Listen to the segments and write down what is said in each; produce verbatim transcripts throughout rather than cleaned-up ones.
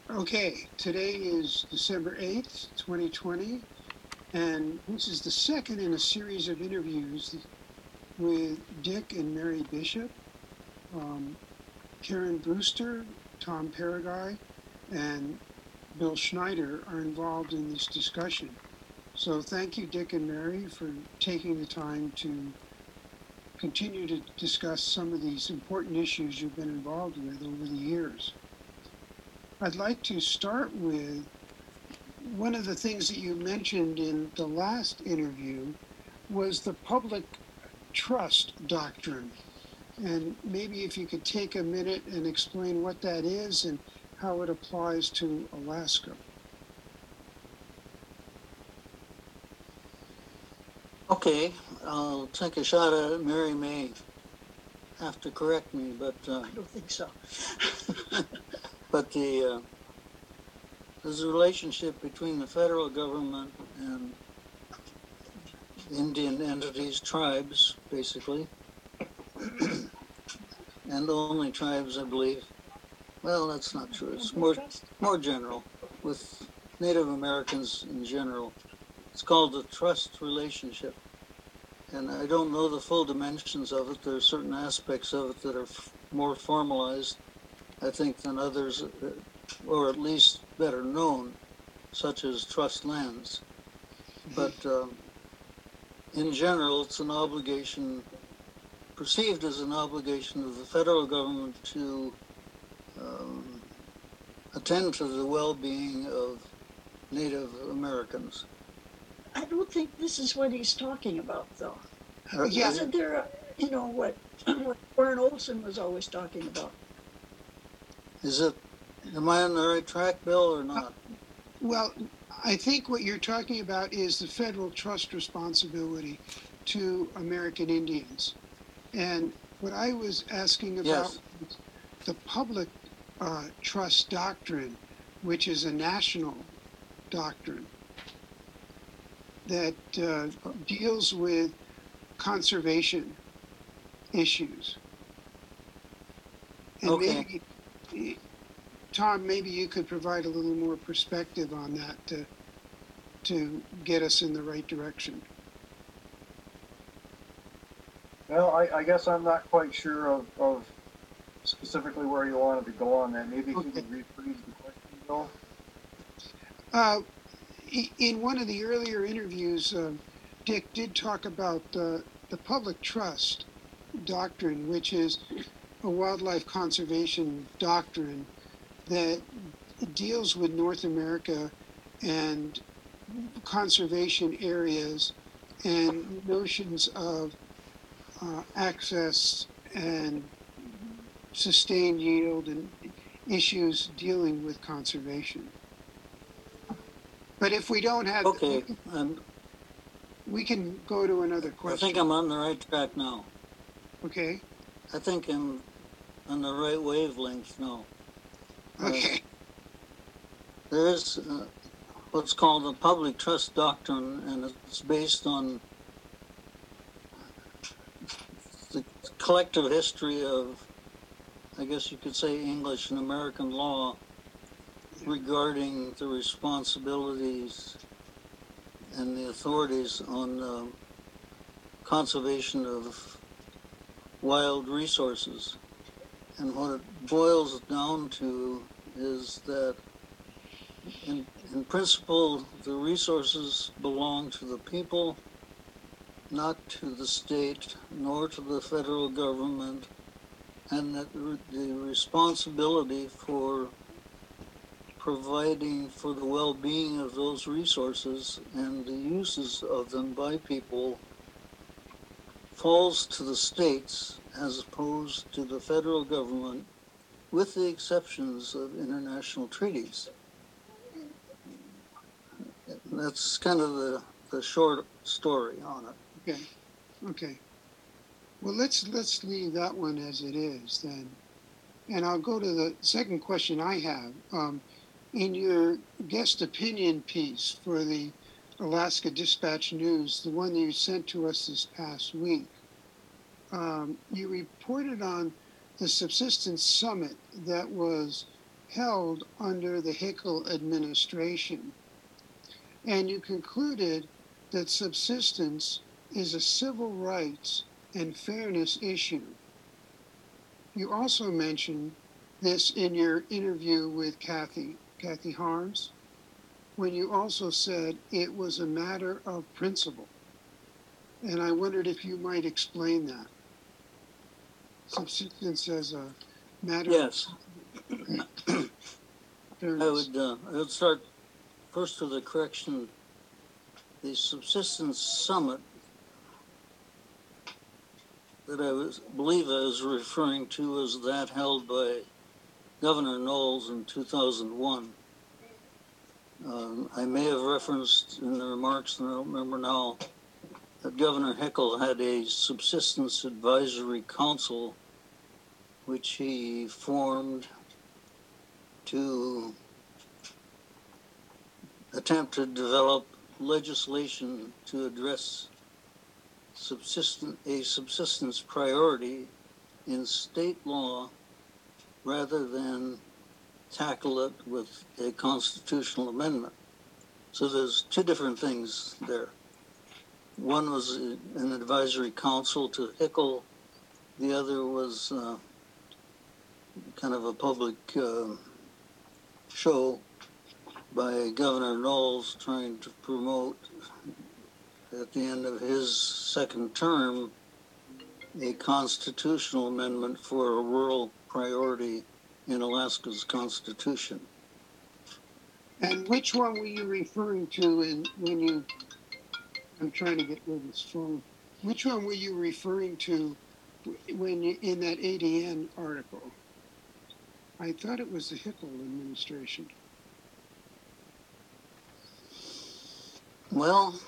Okay, today is December eighth, twenty twenty, and this is the second in a series of interviews with Dick and Mary Bishop. Um, Karen Brewster, Tom Paraguay, and Bill Schneider are involved in this discussion. So thank you, Dick and Mary, for taking the time to continue to discuss some of these important issues you've been involved with over the years. I'd like to start with one of the things that you mentioned in the last interview was the public trust doctrine. And maybe if you could take a minute and explain what that is and how it applies to Alaska. Okay, I'll take a shot at it. Mary may have to correct me, but uh, I don't think so. but the uh, there's a relationship between the federal government and Indian entities, tribes, basically, and only tribes, I believe. Well, that's not true. It's more more general with Native Americans in general. It's called the trust relationship. And I don't know the full dimensions of it. There are certain aspects of it that are f- more formalized, I think, than others, uh, or at least better known, such as trust lands. But um, in general, it's an obligation, perceived as an obligation of the federal government to um, attend to the well-being of Native Americans. I don't think this is what he's talking about, though. Uh, yeah, Isn't there, a, you know, what, what Warren Olson was always talking about? Is it, am I on the right track, Bill, or uh, not? well, I think what you're talking about is the federal trust responsibility to American Indians. And what I was asking about Yes. was the public uh, trust doctrine, which is a national doctrine that uh, deals with conservation issues. And Okay. maybe, Tom, maybe you could provide a little more perspective on that to, to get us in the right direction. Well, I, I guess I'm not quite sure of, of specifically where you wanted to go on that. Maybe if you Okay. could rephrase the question, Bill. Uh, in one of the earlier interviews, uh, Dick did talk about uh, the public trust doctrine, which is a wildlife conservation doctrine that deals with North America and conservation areas and notions of uh, access and sustained yield and issues dealing with conservation. But if we don't have, we Okay. can, I'm, we can go to another I think question. I'm on the right track now. Okay. I think I'm on the right wavelength now. Okay. Uh, there is uh, what's called the public trust doctrine, and it's based on the collective history of, I guess you could say, English and American law regarding the responsibilities and the authorities on uh, conservation of wild resources. And what it boils down to is that in, in principle, the resources belong to the people, not to the state, nor to the federal government, and that the responsibility for providing for the well-being of those resources and the uses of them by people falls to the states as opposed to the federal government, with the exceptions of international treaties. That's kind of the, the short story on it. Okay. Okay. Well, let's let's leave that one as it is then, and I'll go to the second question I have. Um, in your guest opinion piece for the Alaska Dispatch News, the one that you sent to us this past week, um, you reported on the subsistence summit that was held under the Hickel administration. And you concluded that subsistence is a civil rights and fairness issue. You also mentioned this in your interview with Kathy, Kathy Harms, when you also said it was a matter of principle. And I wondered if you might explain that. Subsistence as a matter Yes, of fairness. I would. Uh, I would start first with a correction. The subsistence summit that I was believe I was referring to was that held by Governor Knowles in two thousand one. Um, I may have referenced in the remarks, and I don't remember now, that Governor Hickel had a subsistence advisory council which he formed to attempt to develop legislation to address subsistence, a subsistence priority in state law rather than tackle it with a constitutional amendment. So there's two different things there. One was an advisory council to Hickel. The other was uh, kind of a public uh, show by Governor Knowles trying to promote, at the end of his second term, a constitutional amendment for a rural priority in Alaska's constitution. And which one were you referring to in when you, I'm trying to get rid of this phone. Which one were you referring to when you, in that A D N article? I thought it was the Hickel administration. Well,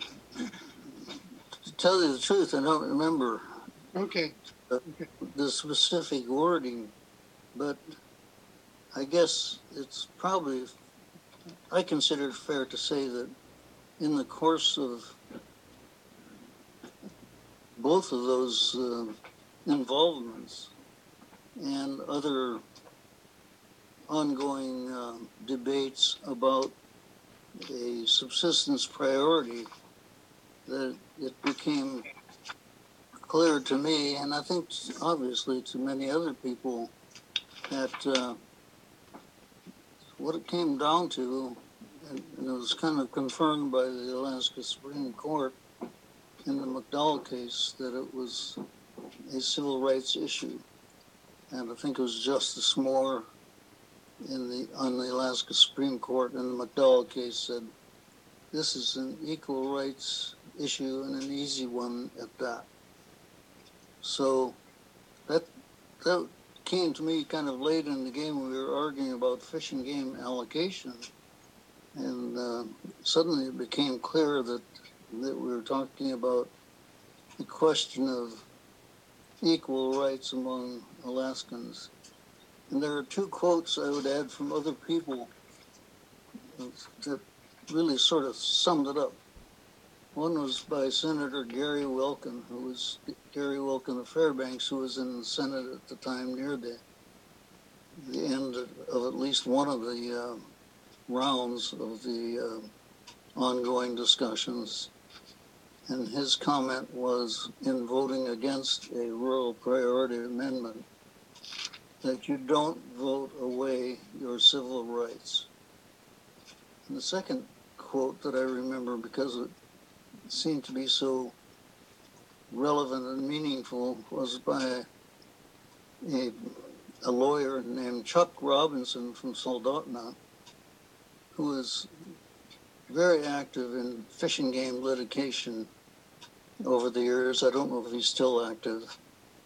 to tell you the truth, I don't remember Okay. the, Okay. the specific wording, but I guess it's probably, I consider it fair to say that in the course of both of those uh, involvements and other ongoing uh, debates about a subsistence priority, that it became clear to me, and I think obviously to many other people, that uh, what it came down to, and, and it was kind of confirmed by the Alaska Supreme Court in the McDowell case, that it was a civil rights issue. And I think it was Justice Moore in the on the Alaska Supreme Court in the McDowell case said, this is an equal rights issue and an easy one at that. So that that came to me kind of late in the game. We were arguing about fish and game allocation, and uh, suddenly it became clear that that we were talking about the question of equal rights among Alaskans. And there are two quotes I would add from other people that really sort of summed it up. One was by Senator Gary Wilkin, who was Gary Wilkin of Fairbanks, who was in the Senate at the time near the the end of at least one of the uh, rounds of the uh, ongoing discussions. And his comment was, in voting against a rural priority amendment, that you don't vote away your civil rights. And the second quote that I remember, because it seemed to be so relevant and meaningful, was by a, a lawyer named Chuck Robinson from Soldotna, who is very active in fish and game litigation over the years. I don't know if he's still active.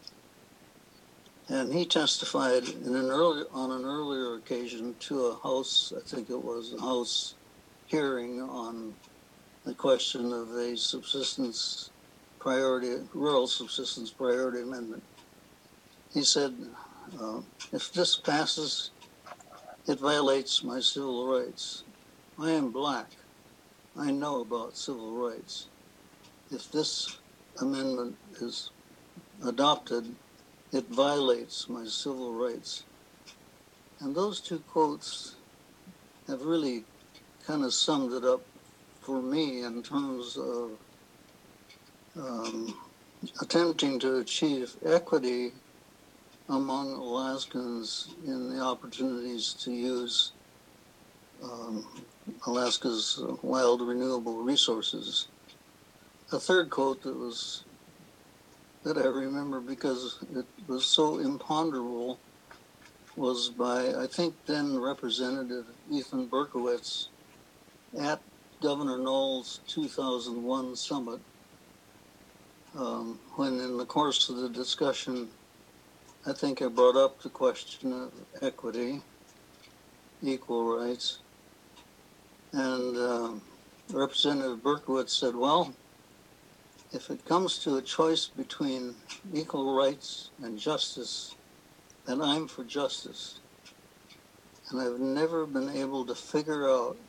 And he testified in an early, on an earlier occasion to a House, I think it was a House hearing on the question of a subsistence priority, rural subsistence priority amendment. He said, uh, if this passes, it violates my civil rights. I am black. I know about civil rights. If this amendment is adopted, it violates my civil rights. And those two quotes have really kind of summed it up for me in terms of um, attempting to achieve equity among Alaskans in the opportunities to use um, Alaska's wild renewable resources. A third quote that was that I remember because it was so imponderable was by, I think, then Representative Ethan Berkowitz at Governor Knowles' two thousand one summit, um, when in the course of the discussion, I think I brought up the question of equity, equal rights, and um, Representative Berkowitz said, well, if it comes to a choice between equal rights and justice, then I'm for justice. And I've never been able to figure out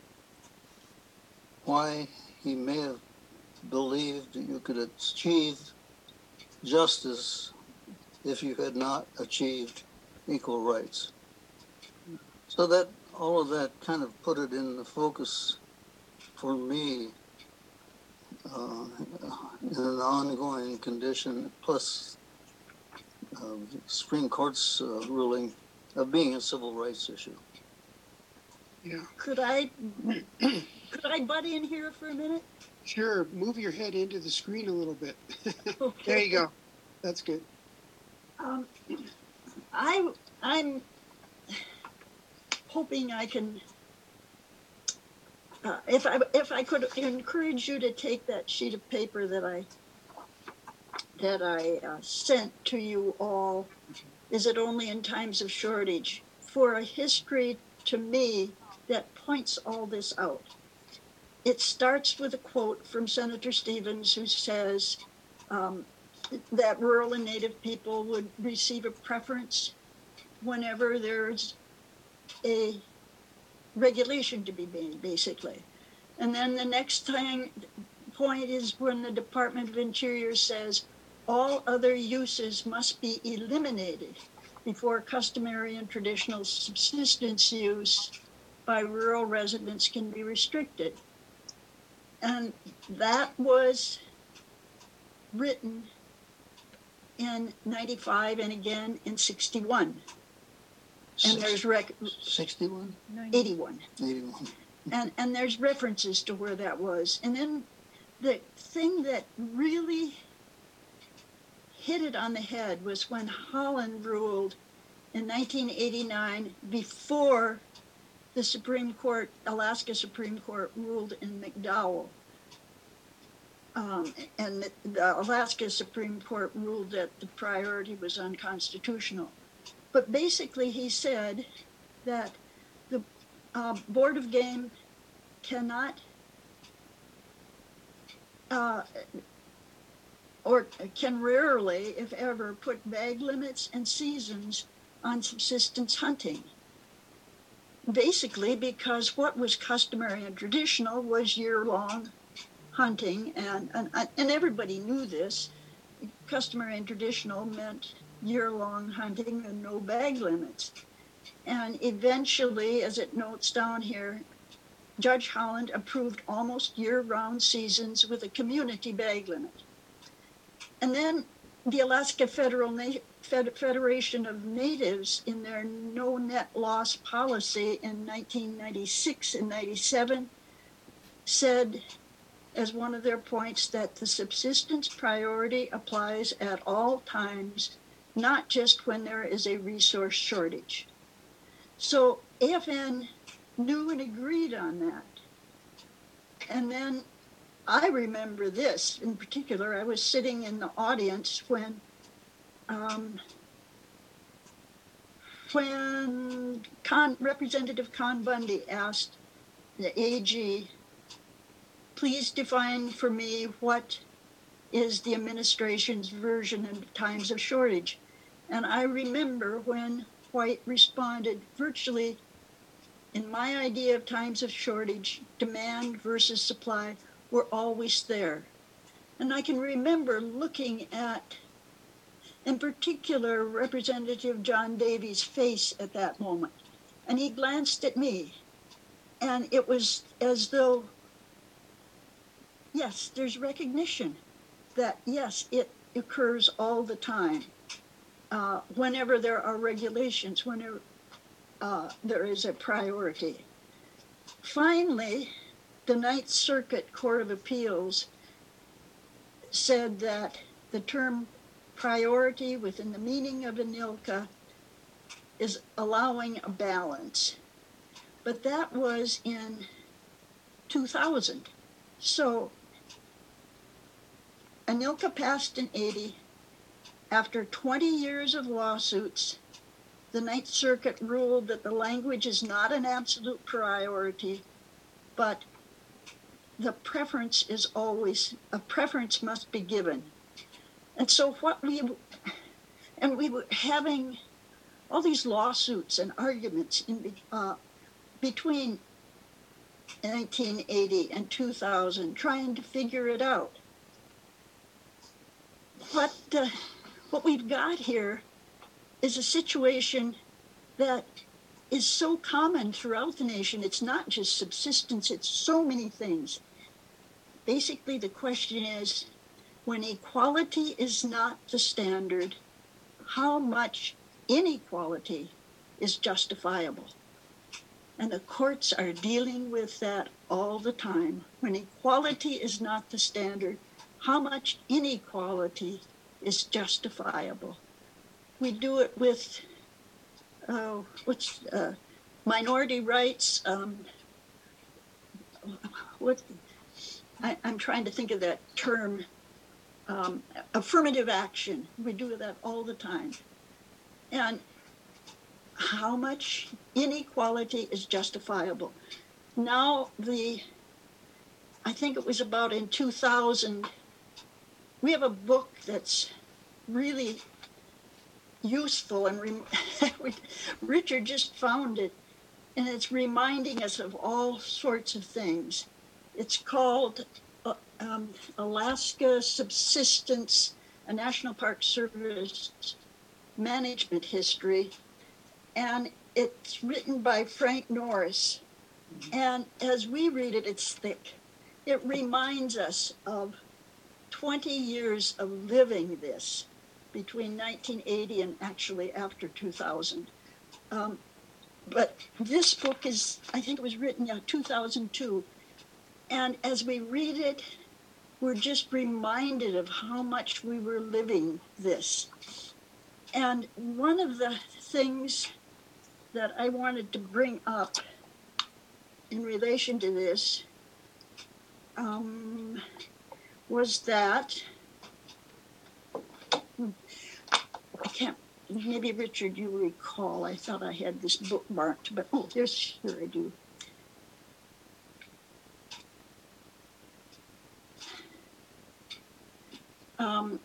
why he may have believed that you could achieve justice if you had not achieved equal rights. So that all of that kind of put it in the focus for me uh, in an ongoing condition, plus uh, the Supreme Court's uh, ruling of being a civil rights issue. Yeah. Could I could I butt in here for a minute? Sure. Move your head into the screen a little bit. Okay. There you go. That's good. Um, I I'm hoping I can. Uh, if I if I could encourage you to take that sheet of paper that I that I uh, sent to you all, is it only in times of shortage, for a history to me that points all this out. It starts with a quote from Senator Stevens, who says um, that rural and native people would receive a preference whenever there's a regulation to be made, basically. And then the next thing, point is when the Department of Interior says all other uses must be eliminated before customary and traditional subsistence use by rural residents can be restricted. And that was written in ninety-five and again in sixty-one. And there's rec- sixty-one? eighty-one. eighty-one. And, and there's references to where that was. And then the thing that really hit it on the head was when Holland ruled in nineteen eighty-nine, before the Supreme Court, Alaska Supreme Court, ruled in McDowell. Um, and the, the Alaska Supreme Court ruled that the priority was unconstitutional. But basically he said that the uh, Board of Game cannot uh, or can rarely, if ever, put bag limits and seasons on subsistence hunting. Basically because what was customary and traditional was year-long hunting, and, and, and everybody knew this. Customary and traditional meant year-long hunting and no bag limits. And eventually, as it notes down here, Judge Holland approved almost year-round seasons with a community bag limit. And then the Alaska Federal Na- Fed- Federation of Natives, in their no net loss policy in nineteen ninety-six and ninety-seven, said as one of their points that the subsistence priority applies at all times, not just when there is a resource shortage. So A F N knew and agreed on that. And then I remember this in particular. I was sitting in the audience when um, when Con, Representative Con Bundy asked the A G, please define for me what is the administration's version of times of shortage. And I remember when White responded, virtually, in my idea of times of shortage, demand versus supply were always there. And I can remember looking at in particular Representative John Davies' face at that moment. And he glanced at me, and it was as though, yes, there's recognition that, yes, it occurs all the time. Uh, whenever there are regulations, whenever uh, there is a priority. Finally, the Ninth Circuit Court of Appeals said that the term priority within the meaning of ANILCA is allowing a balance. But that was in two thousand. So ANILCA passed in eighty. After twenty years of lawsuits, the Ninth Circuit ruled that the language is not an absolute priority, but the preference is always, a preference must be given. And so what we, and we were having all these lawsuits and arguments in uh, between nineteen eighty and two thousand, trying to figure it out. What, uh, what we've got here is a situation that is so common throughout the nation. It's not just subsistence, it's so many things. Basically, the question is, when equality is not the standard, how much inequality is justifiable? And the courts are dealing with that all the time. When equality is not the standard, how much inequality is justifiable? We do it with uh, what's uh, minority rights. Um, what I, I'm trying to think of that term. Um, affirmative action. We do that all the time. And how much inequality is justifiable? Now the, I think it was about in two thousand, we have a book that's really useful, and re- Richard just found it, and it's reminding us of all sorts of things. It's called uh, um, Alaska Subsistence, a National Park Service Management History, and it's written by Frank Norris. And as we read it, it's thick. It reminds us of twenty years of living this between nineteen eighty and actually after two thousand. Um, but this book is, I think it was written in two thousand two. And as we read it, we're just reminded of how much we were living this. And one of the things that I wanted to bring up in relation to this um, was that, I can't, maybe Richard, you recall, I thought I had this bookmarked, but oh, there's, here I do. Um,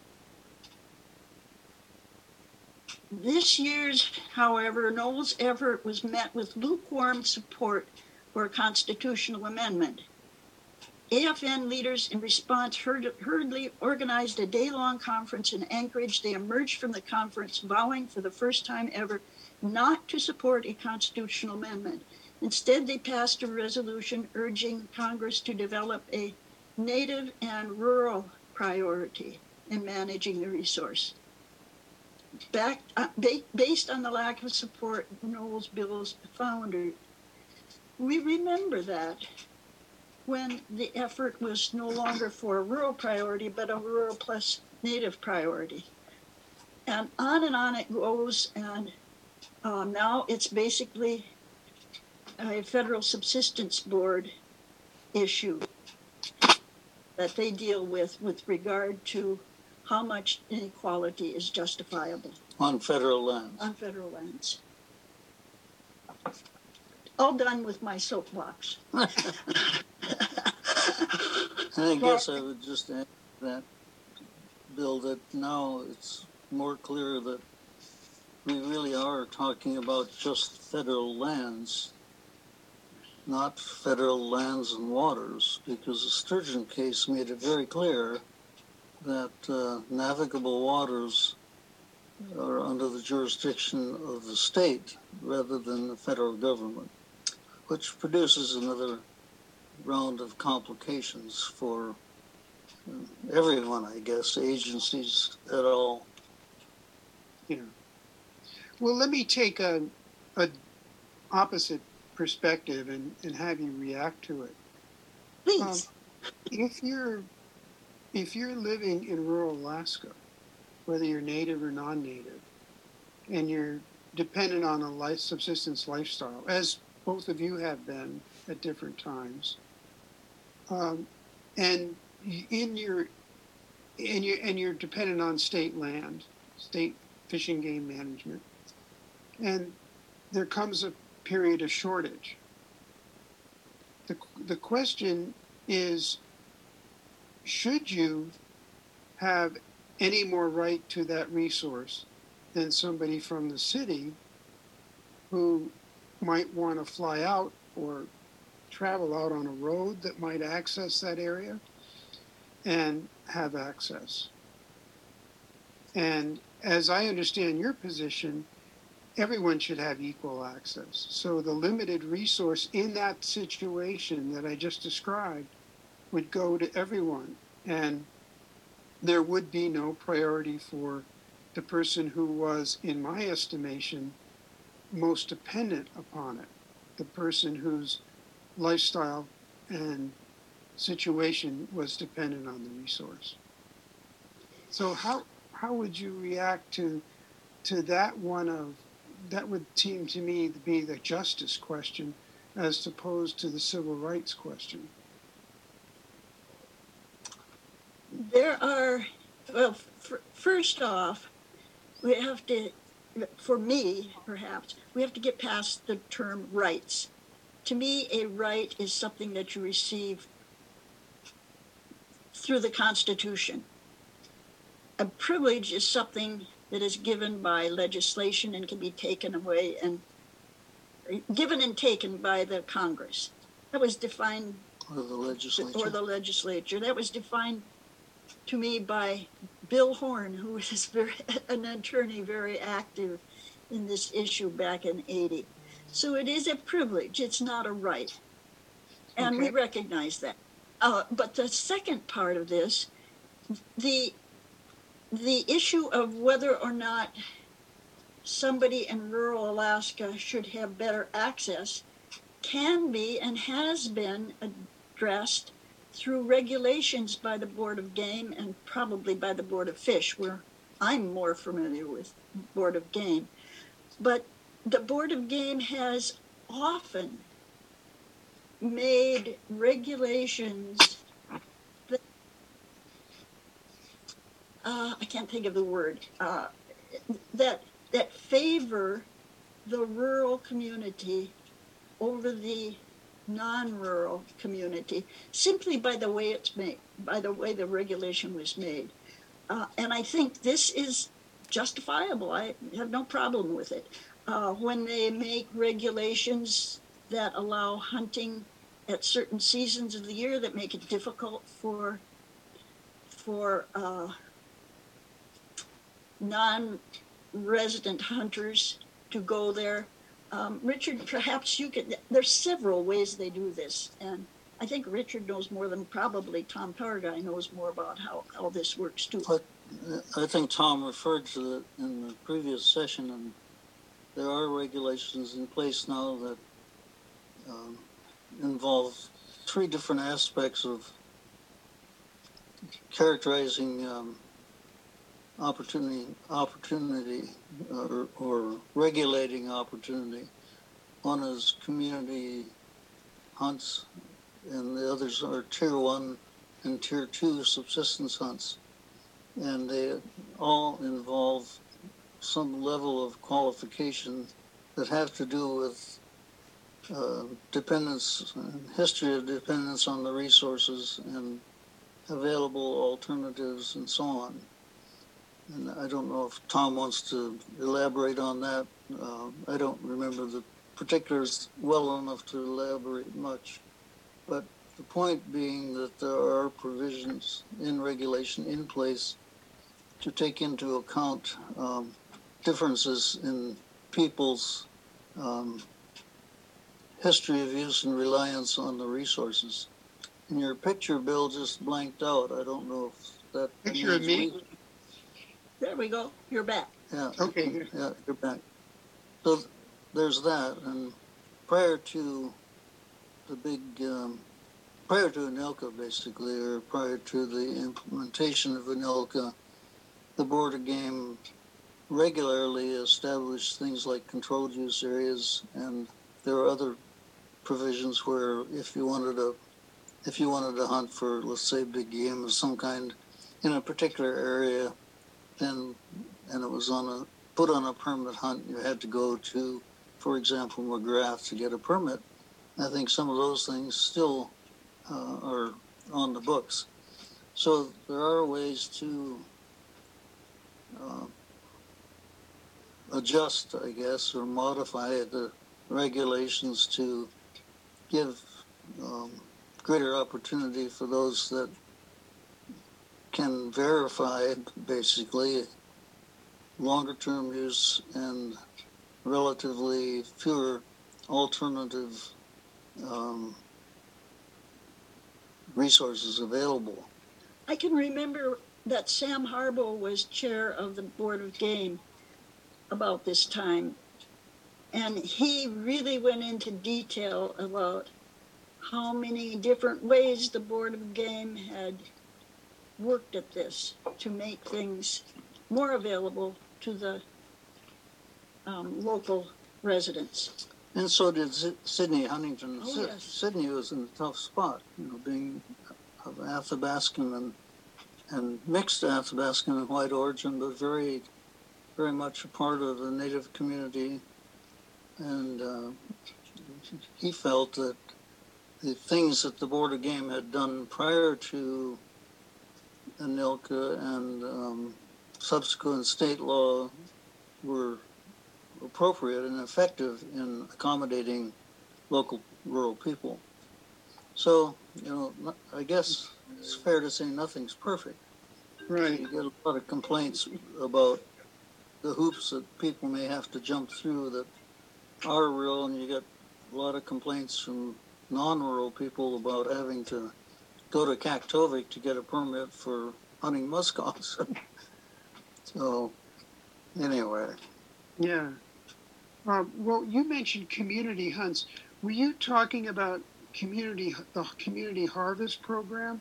this year's, however, Knowles' effort was met with lukewarm support for a constitutional amendment. A F N leaders, in response, hurriedly organized a day-long conference in Anchorage. They emerged from the conference vowing for the first time ever not to support a constitutional amendment. Instead, they passed a resolution urging Congress to develop a native and rural priority in managing the resource. Back, uh, ba- based on the lack of support, Knowles Bill's founder, we remember that when the effort was no longer for a rural priority, but a rural plus native priority. And on and on it goes, and uh, now it's basically a federal subsistence board issue that they deal with with regard to how much inequality is justifiable. On federal lands. On federal lands. All done with my soapbox. And I guess I would just add that, Bill, that now it's more clear that we really are talking about just federal lands, not federal lands and waters, because the Sturgeon case made it very clear that uh, navigable waters are under the jurisdiction of the state rather than the federal government, which produces another round of complications for uh, everyone, I guess, agencies at all. Yeah. Well, let me take a, a opposite perspective and, and have you react to it. Please. Um, if you're if you're living in rural Alaska, whether you're native or non-native, and you're dependent on a life subsistence lifestyle, as both of you have been at different times, um, and in your and you and you're dependent on state land, state fish and game management, and there comes a period of shortage. The the question is, should you have any more right to that resource than somebody from the city who might want to fly out or travel out on a road that might access that area and have access? And as I understand your position, everyone should have equal access. So the limited resource in that situation that I just described would go to everyone. And there would be no priority for the person who was, in my estimation, most dependent upon it, the person whose lifestyle and situation was dependent on the resource. So how how would you react to to that one of that would seem to me to be the justice question as opposed to the civil rights question? There are, well, f- first off, we have to, for me, perhaps, we have to get past the term rights. To me, a right is something that you receive through the Constitution. A privilege is something that is given by legislation and can be taken away and given and taken by the Congress. That was defined, or the legislature, or the legislature. That was defined to me by Bill Horn, who was very, an attorney very active in this issue back in eighty. So it is a privilege. It's not a right. And okay. We recognize that. Uh, but the second part of this, the the issue of whether or not somebody in rural Alaska should have better access can be and has been addressed through regulations by the Board of Game and probably by the Board of Fish, where I'm more familiar with Board of Game. But the Board of Game has often made regulations that, uh, I can't think of the word, uh, that that favor the rural community over the non-rural community simply by the way it's made, by the way the regulation was made. Uh, and I think this is justifiable. I have no problem with it. Uh, when they make regulations that allow hunting at certain seasons of the year that make it difficult for for uh, non-resident hunters to go there. Um, Richard, perhaps you could, there's several ways they do this. And I think Richard knows more than probably Tom Targuy knows more about how, how this works too. But I think Tom referred to it in the previous session, and there are regulations in place now that um, involve three different aspects of characterizing um, opportunity, opportunity, or, or regulating opportunity. One is community hunts, and the others are tier one and tier two subsistence hunts. And they all involve some level of qualification that have to do with uh, dependence, history of dependence on the resources and available alternatives and so on. And I don't know if Tom wants to elaborate on that. Uh, I don't remember the particulars well enough to elaborate much. But the point being that there are provisions in regulation in place to take into account um, differences in people's um, history of use and reliance on the resources. And your picture, Bill, just blanked out. I don't know if that Picture of means me? we. There we go. You're back. Yeah, Okay, good. yeah, you're back. So there's that, and prior to the big, um, prior to ANILCA, basically, or prior to the implementation of ANILCA, the Board of Game regularly established things like controlled use areas, and there are other provisions where if you wanted to, if you wanted to hunt for, let's say, big game of some kind in a particular area, then and it was on a put on a permit hunt, you had to go to, for example, McGrath to get a permit. I think some of those things still uh, are on the books. So there are ways to uh, adjust, I guess, or modify the regulations to give um, greater opportunity for those that can verify basically longer term use and relatively fewer alternative um, resources available. I can remember that Sam Harbaugh was chair of the Board of Game about this time, and he really went into detail about how many different ways the Board of Game had worked at this to make things more available to the um, local residents. And so did Sidney Huntington. Oh, yes. Sidney was in a tough spot, you know, being of Athabascan and and mixed Athabascan and white origin, but very, very much a part of the Native community. And uh, he felt that the things that the Board of Game had done prior to ANILCA and um, subsequent state law were appropriate and effective in accommodating local rural people. So, you know, I guess it's fair to say nothing's perfect. Right. You get a lot of complaints about the hoops that people may have to jump through that are real, and you get a lot of complaints from non-rural people about having to go to Kaktovik to get a permit for hunting muskox. So, anyway. Yeah. Um, well, you mentioned community hunts. Were you talking about community the community harvest program?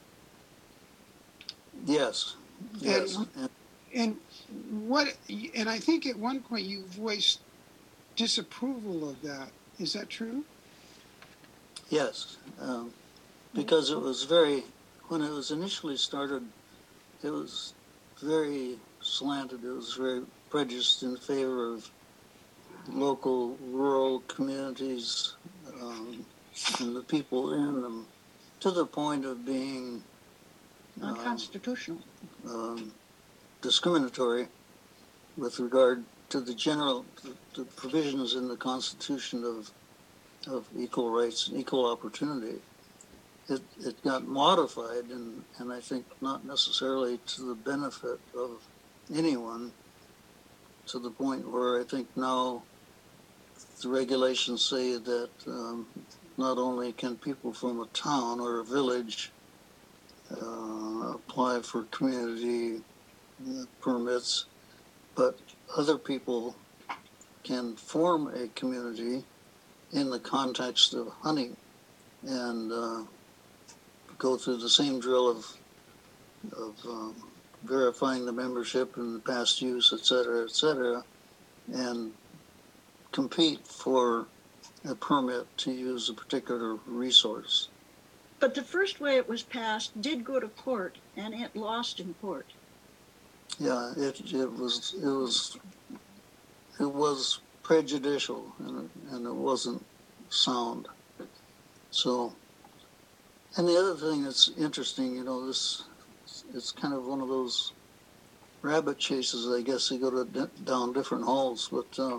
Yes. Yes. And And and what? And I think at one point you voiced disapproval of that. Is that true? yes. Um, because it was very, when it was initially started, it was very slanted. It was very prejudiced in favor of local rural communities um, and the people in them, to the point of being um, Unconstitutional. um, discriminatory with regard to the general the, the provisions in the Constitution of of equal rights and equal opportunity. It it got modified, and and I think not necessarily to the benefit of anyone, to the point where I think now the regulations say that um, not only can people from a town or a village uh, apply for community uh, permits, but other people can form a community in the context of hunting and uh, go through the same drill of of um, verifying the membership and the past use, et cetera, et cetera, and compete for a permit to use a particular resource. But the first way it was passed did go to court, and it lost in court. Yeah, it it was it was it was prejudicial, and and it wasn't sound. So, and the other thing that's interesting, you know, this it's kind of one of those rabbit chases. I guess they go to down different holes, but. Uh,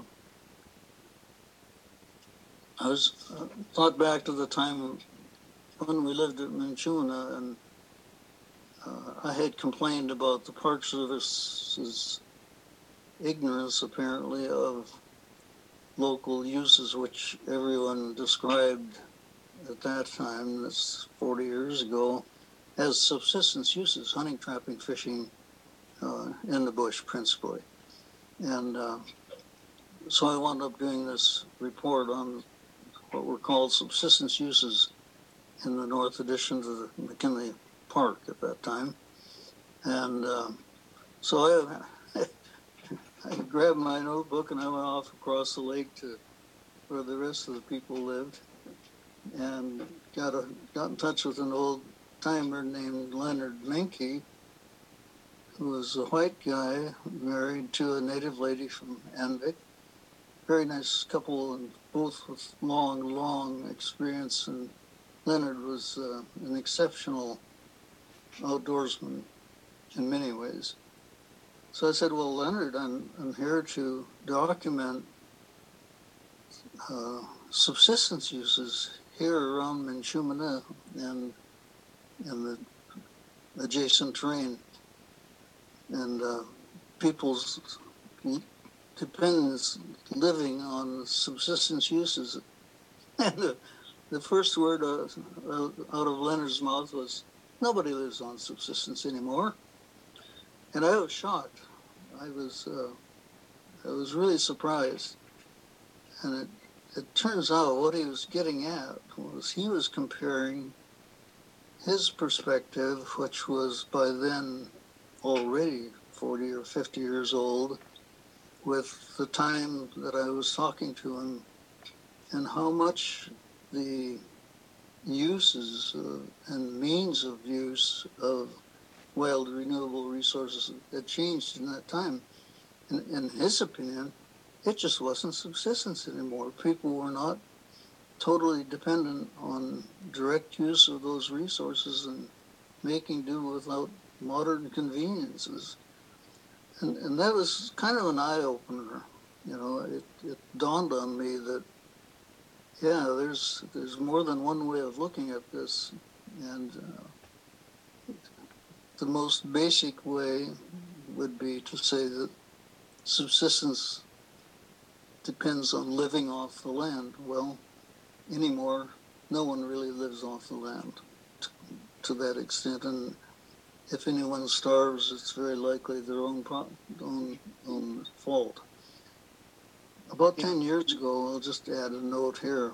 I was uh, thought back to the time when we lived at Minchuna, and uh, I had complained about the Park Service's ignorance, apparently, of local uses, which everyone described at that time, that's forty years ago, as subsistence uses, hunting, trapping, fishing uh, in the bush principally. And uh, so I wound up doing this report on what were called subsistence uses in the North Addition to the McKinley Park at that time. And uh, so I, I grabbed my notebook and I went off across the lake to where the rest of the people lived, and got a, got in touch with an old timer named Leonard Menke, who was a white guy married to a native lady from Anvik. Very nice couple, and both with long, long experience. And Leonard was uh, an exceptional outdoorsman in many ways. So I said, well, Leonard, I'm, I'm here to document uh, subsistence uses here around Minchumina and in the adjacent terrain, and uh, people's dependence living on subsistence uses. And the, the first word uh, out of Leonard's mouth was, nobody lives on subsistence anymore. And I was shocked. I was, uh, I was really surprised. And it, it turns out what he was getting at was he was comparing his perspective, which was by then already forty or fifty years old, with the time that I was talking to him, and how much the uses uh, and means of use of wild renewable resources had changed in that time. And in his opinion, it just wasn't subsistence anymore. People were not totally dependent on direct use of those resources and making do without modern conveniences. And, and that was kind of an eye-opener. You know, it, it dawned on me that, yeah, there's there's more than one way of looking at this. And uh, the most basic way would be to say that subsistence depends on living off the land. Well, anymore, no one really lives off the land to, to that extent. And if anyone starves, it's very likely their own pro- own, own fault. About ten years ago, I'll just add a note here.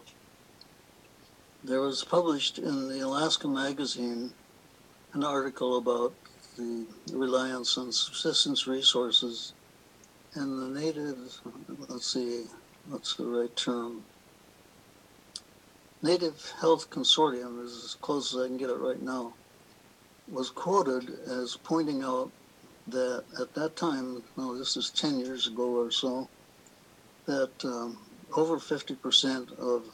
There was published in the Alaska Magazine an article about the reliance on subsistence resources and the native, let's see, what's the right term? Native Health Consortium, is as close as I can get it right now, was quoted as pointing out that at that time, well, this is ten years ago or so, that um, over fifty percent of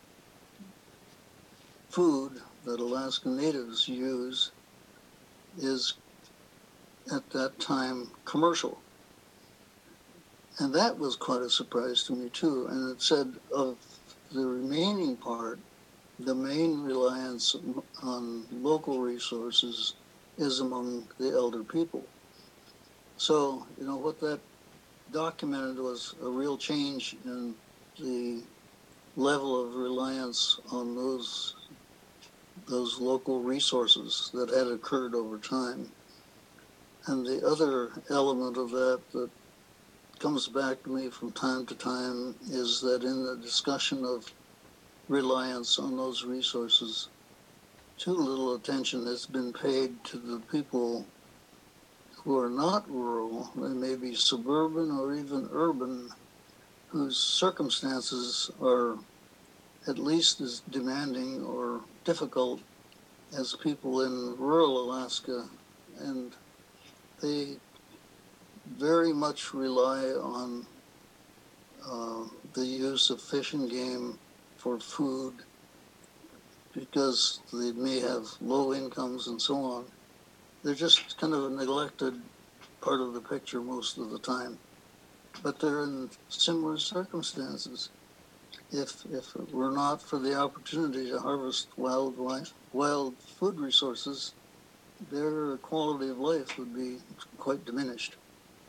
food that Alaska natives use is at that time commercial. And that was quite a surprise to me too. And it said of the remaining part, the main reliance on local resources is among the elder people. So, you know, what that documented was a real change in the level of reliance on those those local resources that had occurred over time. And the other element of that that comes back to me from time to time is that in the discussion of reliance on those resources, too little attention has been paid to the people who are not rural, they may be suburban or even urban, whose circumstances are at least as demanding or difficult as people in rural Alaska, and they very much rely on uh, the use of fish and game for food because they may have low incomes and so on. They're just kind of a neglected part of the picture most of the time, but they're in similar circumstances. If if it were not for the opportunity to harvest wildlife, wild food resources, their quality of life would be quite diminished.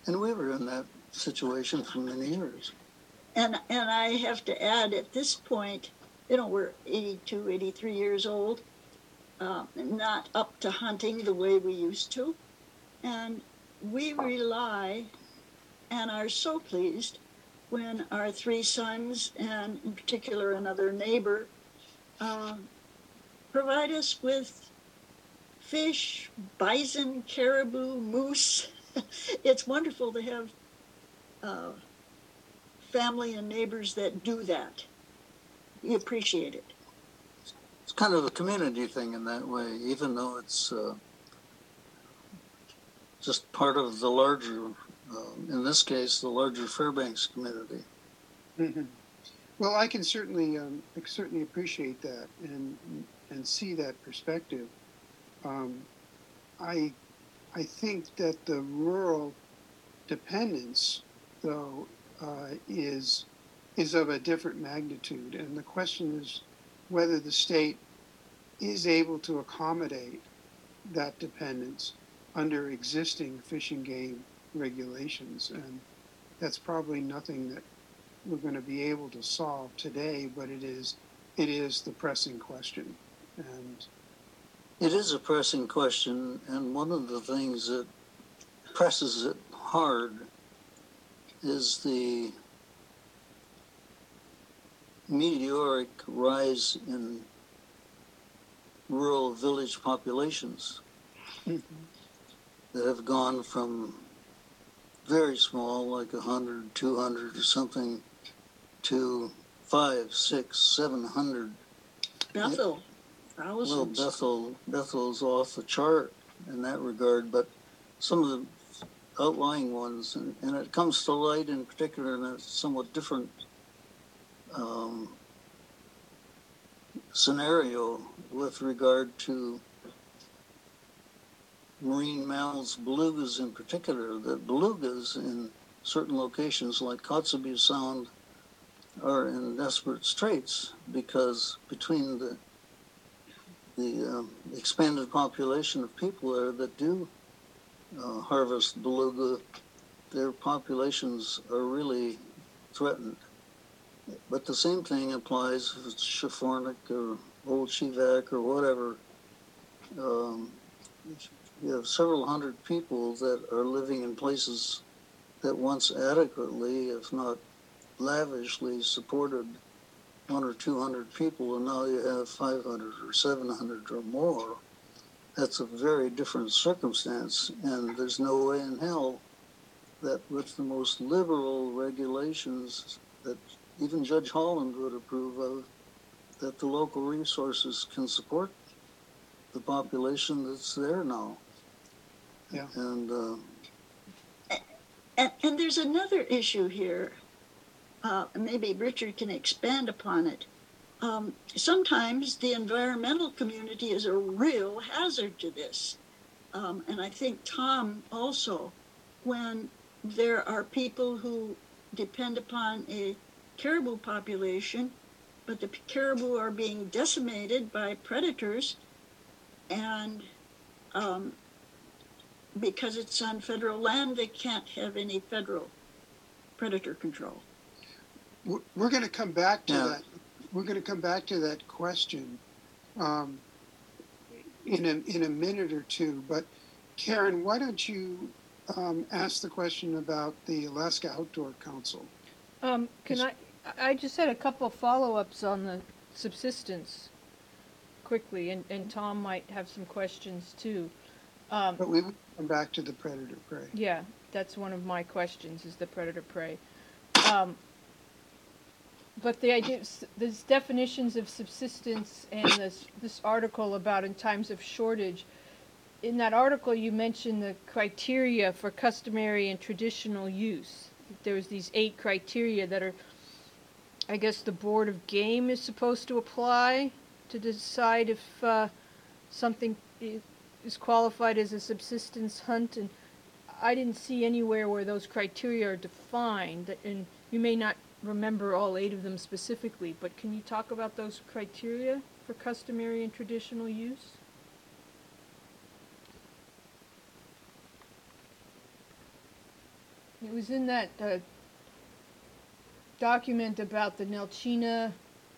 And we were in that situation for many years. And, and I have to add at this point, you know, we're eighty-two, eighty-three years old, uh, not up to hunting the way we used to. And we rely and are so pleased when our three sons, and in particular another neighbor, uh, provide us with fish, bison, caribou, moose. It's wonderful to have uh, family and neighbors that do that. We appreciate it. It's kind of a community thing in that way, even though it's uh, just part of the larger, uh, in this case, the larger Fairbanks community. Mm-hmm. Well, I can certainly, um, I can certainly appreciate that and and see that perspective. Um, I, I think that the rural dependence, though, uh, is is of a different magnitude, and the question is whether the state is able to accommodate that dependence under existing fish and game regulations, and that's probably nothing that we're going to be able to solve today, but it is it is the pressing question. And it is a pressing question, and one of the things that presses it hard is the meteoric rise in rural village populations mm-hmm. that have gone from very small, like a hundred, two hundred or something, to five, six, seven hundred. Bethel, Well, thousands. Bethel, Bethel's off the chart in that regard, but some of the outlying ones, and, and it comes to light in particular in a somewhat different um, scenario with regard to marine mammals, belugas in particular. The belugas in certain locations like Kotzebue Sound are in desperate straits because between the the um, expanded population of people there that do uh, harvest beluga, their populations are really threatened. But the same thing applies if it's Chafornic or Old Chivac or whatever. Um, you have several hundred people that are living in places that once adequately, if not lavishly, supported one or two hundred people, and now you have five hundred or seven hundred or more. That's a very different circumstance, and there's no way in hell that with the most liberal regulations that even Judge Holland would approve of, that the local resources can support the population that's there now. Yeah. And uh, And, and there's another issue here. Uh, maybe Richard can expand upon it. Um, sometimes the environmental community is a real hazard to this. Um, and I think Tom also, when there are people who depend upon a caribou population, but the caribou are being decimated by predators, and um, because it's on federal land, they can't have any federal predator control. We're going to come back to yeah. that. We're going to come back to that question um, in a in a minute or two. But Karen, why don't you um, ask the question about the Alaska Outdoor Council? Um, can I? I just had a couple follow-ups on the subsistence quickly, and, and Tom might have some questions too. Um, But we will come back to the predator prey. yeah, that's one of my questions: is the predator prey. Um, but the idea, there's definitions of subsistence, and this this article about in times of shortage. In that article, you mentioned the criteria for customary and traditional use. There was these eight criteria that are, I guess, the Board of Game is supposed to apply to decide if uh, something is qualified as a subsistence hunt. And I didn't see anywhere where those criteria are defined. And you may not remember all eight of them specifically, but can you talk about those criteria for customary and traditional use? It was in that uh, document about the Nelchina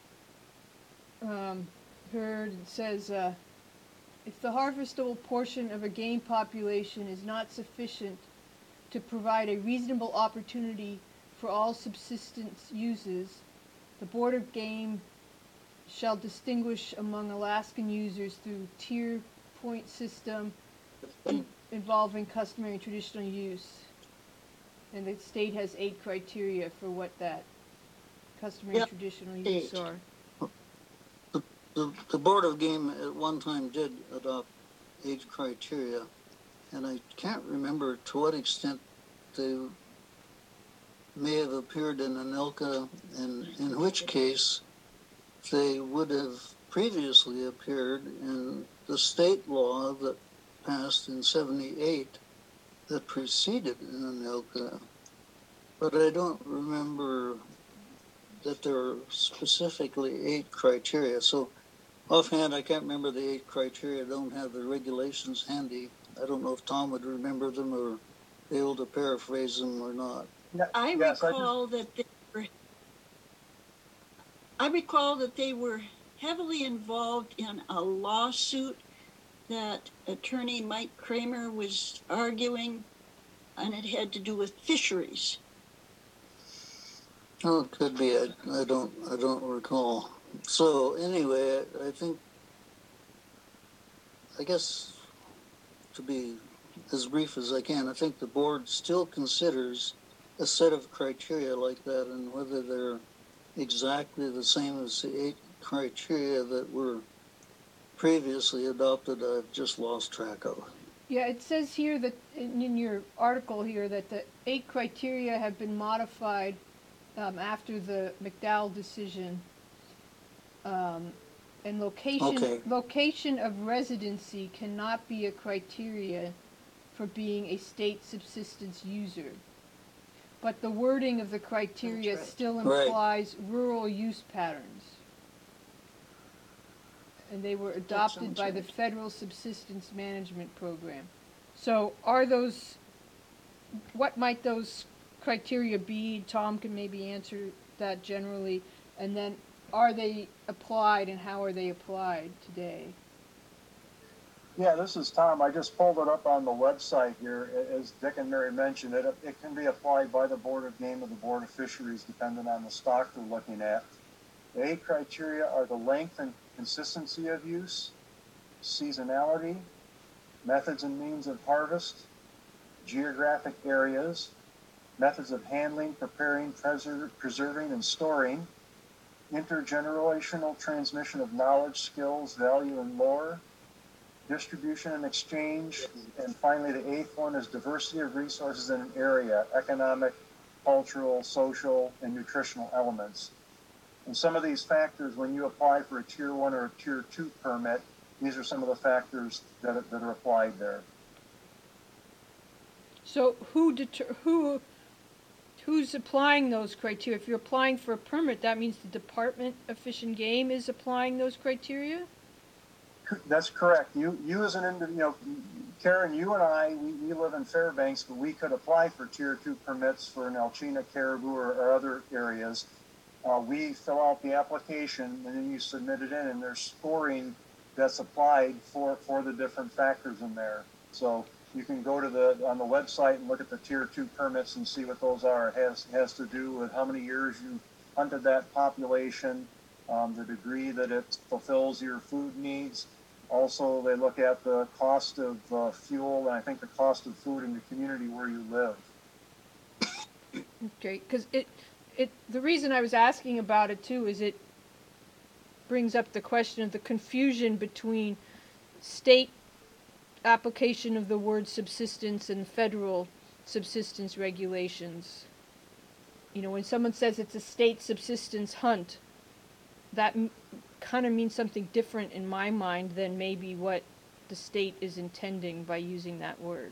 um, herd. It says, uh, if the harvestable portion of a game population is not sufficient to provide a reasonable opportunity for all subsistence uses, the Board of Game shall distinguish among Alaskan users through tier point system in, involving customary and traditional use. And the state has eight criteria for what that customary Yep, and traditional use eight. are. The, the, the Board of Game at one time did adopt age criteria, and I can't remember to what extent they may have appeared in Anelka, and in which case they would have previously appeared in the state law that passed in seventy-eight that preceded Anelka. But I don't remember that there are specifically eight criteria. So offhand, I can't remember the eight criteria. I don't have the regulations handy. I don't know if Tom would remember them or be able to paraphrase them or not. Yeah, I yes, I recall that they were, I recall that they were heavily involved in a lawsuit that attorney Mike Kramer was arguing, and it had to do with fisheries. Oh, it could be. I, I don't. I don't recall. So anyway, I, I think. I guess to be as brief as I can, I think the board still considers a set of criteria like that, and whether they're exactly the same as the eight criteria that were previously adopted, I've just lost track of. Yeah, it says here that in, in your article here that the eight criteria have been modified um, after the McDowell decision. Um, and location Okay. location of residency cannot be a criteria for being a state subsistence user. But the wording of the criteria That's right. still Right. implies rural use patterns. And they were adopted sounds by the right. Federal Subsistence Management Program. So are those, what might those criteria be? Tom can maybe answer that generally. And then are they applied and how are they applied today? Yeah, this is Tom. I just pulled it up on the website here. As Dick and Mary mentioned, it, it can be applied by the Board of Game or the Board of Fisheries, depending on the stock they're looking at. The eight criteria are the length and consistency of use, seasonality, methods and means of harvest, geographic areas, methods of handling, preparing, preser- preserving, and storing, intergenerational transmission of knowledge, skills, value, and lore, distribution and exchange, and finally the eighth one is diversity of resources in an area, economic, cultural, social, and nutritional elements. And some of these factors, when you apply for a tier one or a tier two permit, these are some of the factors that are, that are applied there. So who deter, who who's applying those criteria? If you're applying for a permit, that means the Department of Fish and Game is applying those criteria? That's correct. You, you as an individual, you know, Karen, you and I, we, we live in Fairbanks, but we could apply for tier two permits for Nelchina, Caribou, or, or other areas. Uh, we fill out the application and then you submit it in, and there's scoring that's applied for, for the different factors in there. So you can go to the on the website and look at the tier two permits and see what those are. It has has to do with how many years you hunted that population, um, the degree that it fulfills your food needs. Also, they look at the cost of uh, fuel and I think the cost of food in the community where you live. Okay, because it, it, the reason I was asking about it too is it brings up the question of the confusion between state application of the word subsistence and federal subsistence regulations. You know, when someone says it's a state subsistence hunt, that m- kind of means something different in my mind than maybe what the state is intending by using that word.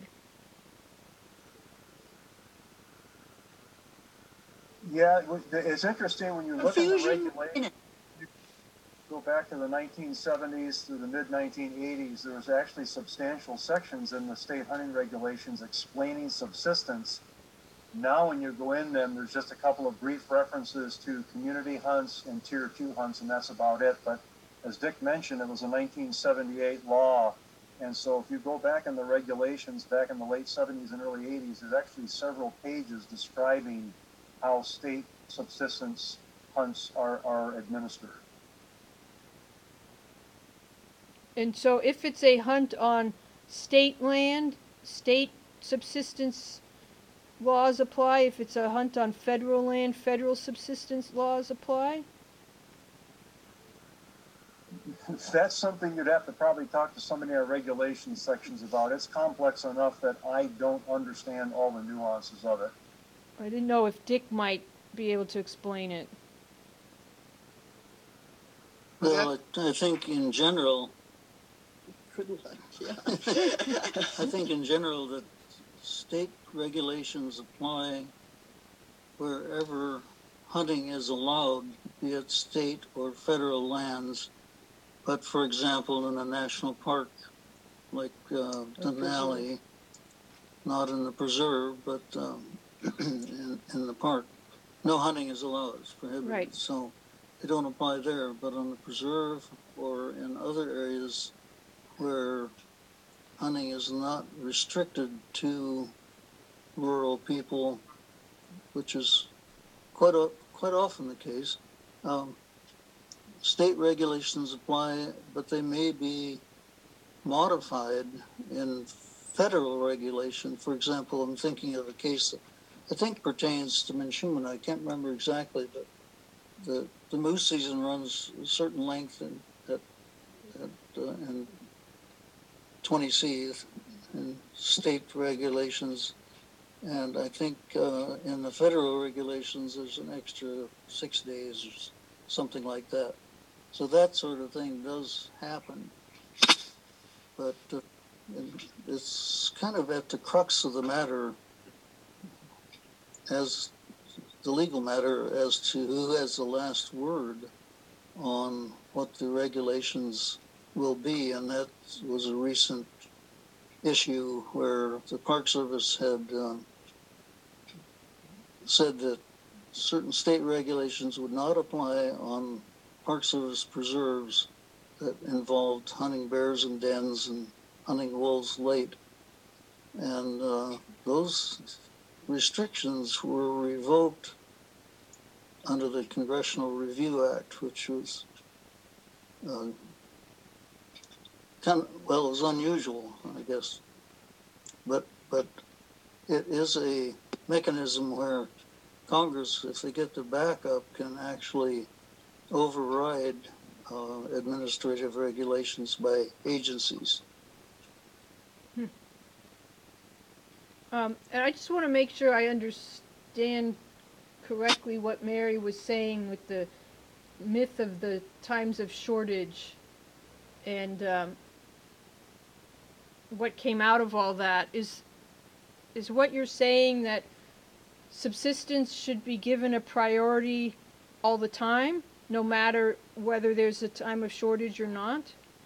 Yeah, it's interesting when you look at the Confusion. regulations. Go back to the nineteen seventies through the mid nineteen eighties, there was actually substantial sections in the state hunting regulations explaining subsistence. Now when you go in them, there's just a couple of brief references to community hunts and tier two hunts, and that's about it. But as Dick mentioned, it was a nineteen seventy-eight law. And so if you go back in the regulations back in the late seventies and early eighties, there's actually several pages describing how state subsistence hunts are, are administered. And so if it's a hunt on state land, state subsistence laws apply. If it's a hunt on federal land, federal subsistence laws apply. That's something you'd have to probably talk to somebody in our regulations sections about. It's complex enough that I don't understand all the nuances of it. I didn't know if Dick might be able to explain it. Well, I, I think in general, Good luck, yeah. I think in general that state regulations apply wherever hunting is allowed, be it state or federal lands. But for example, in a national park like uh, Denali, not in the preserve, but um, in, in the park, no hunting is allowed. It's prohibited. Right. So they don't apply there. But on the preserve or in other areas where hunting is not restricted to rural people, which is quite a, quite often the case. Um, state regulations apply, but they may be modified in federal regulation. For example, I'm thinking of a case that I think pertains to Minshumina. I can't remember exactly, but the the moose season runs a certain length in, at, at, uh, in twenty C in state regulations. And I think uh, in the federal regulations, there's an extra six days or something like that. So that sort of thing does happen. But uh, it's kind of at the crux of the matter, as the legal matter, as to who has the last word on what the regulations will be. And that was a recent issue where the Park Service had um, said that certain state regulations would not apply on Park Service preserves that involved hunting bears in dens and hunting wolves late. And uh, those restrictions were revoked under the Congressional Review Act, which was uh, kind of, well, it was unusual, I guess. But, but it is a mechanism where Congress, if they get the backup, can actually override uh, administrative regulations by agencies. Hmm. Um, and I just want to make sure I understand correctly what Mary was saying with the myth of the times of shortage and um, what came out of all that. Is is what you're saying that subsistence should be given a priority all the time, no matter whether there's a time of shortage or not?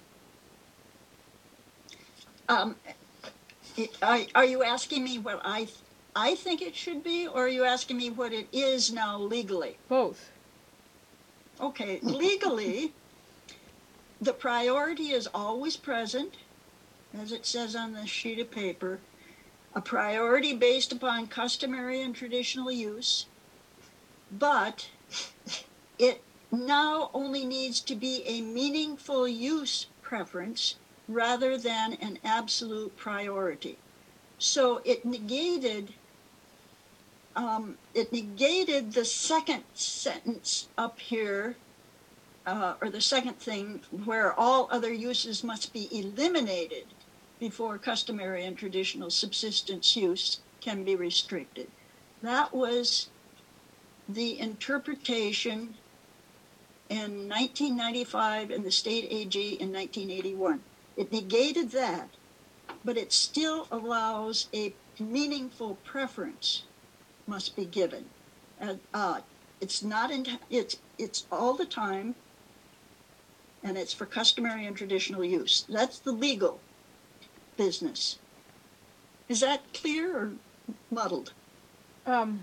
Um, are, are you asking me what I, I think it should be, or are you asking me what it is now legally? Both. Okay, legally, the priority is always present, as it says on the sheet of paper, a priority based upon customary and traditional use, but it now only needs to be a meaningful use preference rather than an absolute priority. So it negated, um, it negated the second sentence up here, uh, or the second thing where all other uses must be eliminated before customary and traditional subsistence use can be restricted. That was the interpretation in nineteen ninety-five and the state A G in nineteen eighty-one. It negated that, but it still allows a meaningful preference must be given. And, uh, it's not in, it's it's all the time, and it's for customary and traditional use. That's the legal business. Is that clear or muddled? Um,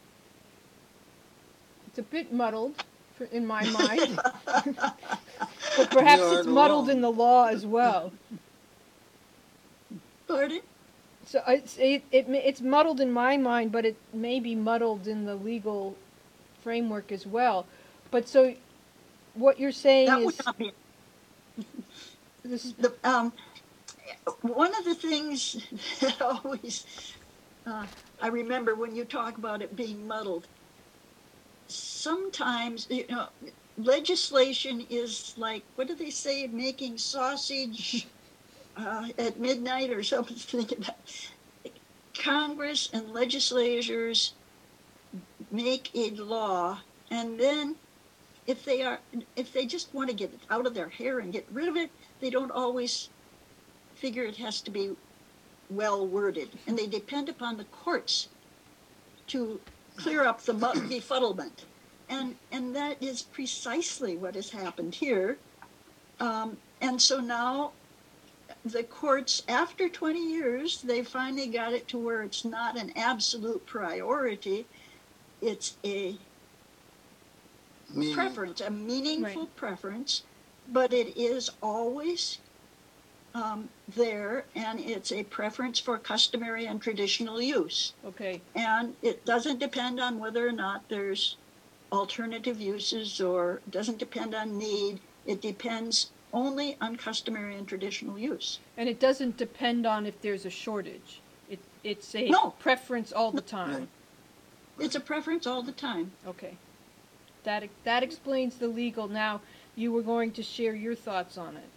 it's a bit muddled for, in my mind, but perhaps You it's aren't muddled in wrong. the law as well. Pardon? So it's it, it it's muddled in my mind, but it may be muddled in the legal framework as well. But so what you're saying That would is not be this. the um. One of the things that always uh, I remember when you talk about it being muddled. Sometimes you know legislation is like, what do they say, making sausage uh, at midnight or something. Congress and legislators make a law, and then if they are if they just want to get it out of their hair and get rid of it, they don't always figure it has to be well worded, and they depend upon the courts to clear up the befuddlement. And, and that is precisely what has happened here. Um, and so now the courts, after twenty years, they finally got it to where it's not an absolute priority. It's a Meaning. preference, a meaningful Right. preference, but it is always um, there, and it's a preference for customary and traditional use. Okay. And it doesn't depend on whether or not there's alternative uses, or doesn't depend on need. It depends only on customary and traditional use. And it doesn't depend on if there's a shortage. It it's a No. preference all the time. Right. It's a preference all the time. Okay. That that explains the legal. Now you were going to share your thoughts on it.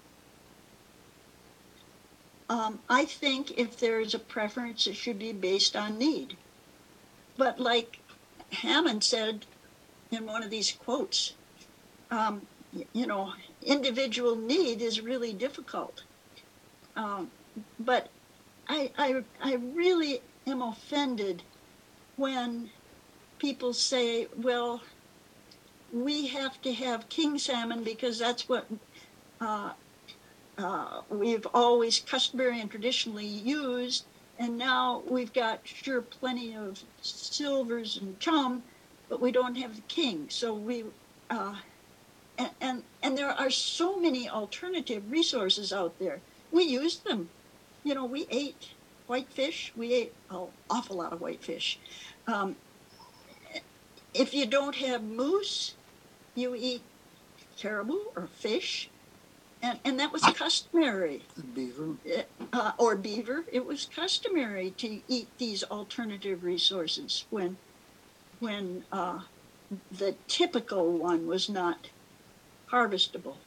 Um, I think if there is a preference, it should be based on need. But like Hammond said in one of these quotes, um, you know, individual need is really difficult. Um, but I, I, I really am offended when people say, well, we have to have king salmon because that's what uh, uh, we've always customary and traditionally used, and now we've got sure plenty of silvers and chum, but we don't have the king. So we, uh, and, and and there are so many alternative resources out there. We used them. You know, we ate whitefish. We ate an awful lot of whitefish. Um, if you don't have moose, you eat caribou or fish. And, and that was customary. Beaver. Uh, or beaver. It was customary to eat these alternative resources when, when uh, the typical one was not harvestable.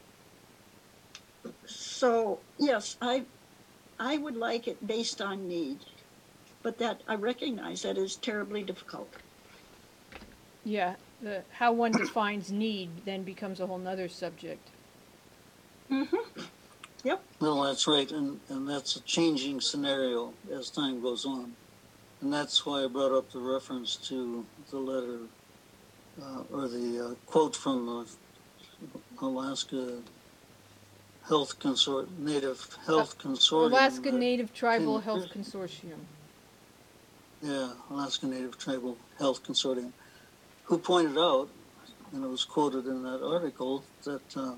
So yes, I, I would like it based on need, but that I recognize that is terribly difficult. Yeah. The how one defines need then becomes a whole nother subject. Mm-hmm. Yep. Well, that's right, and, and that's a changing scenario as time goes on. And that's why I brought up the reference to the letter, uh, or the uh, quote from the Alaska Health Consort, Native Health Uh, Consortium. Alaska that Native Tribal came- Health Consortium. Yeah, Alaska Native Tribal Health Consortium, who pointed out, and it was quoted in that article, that uh,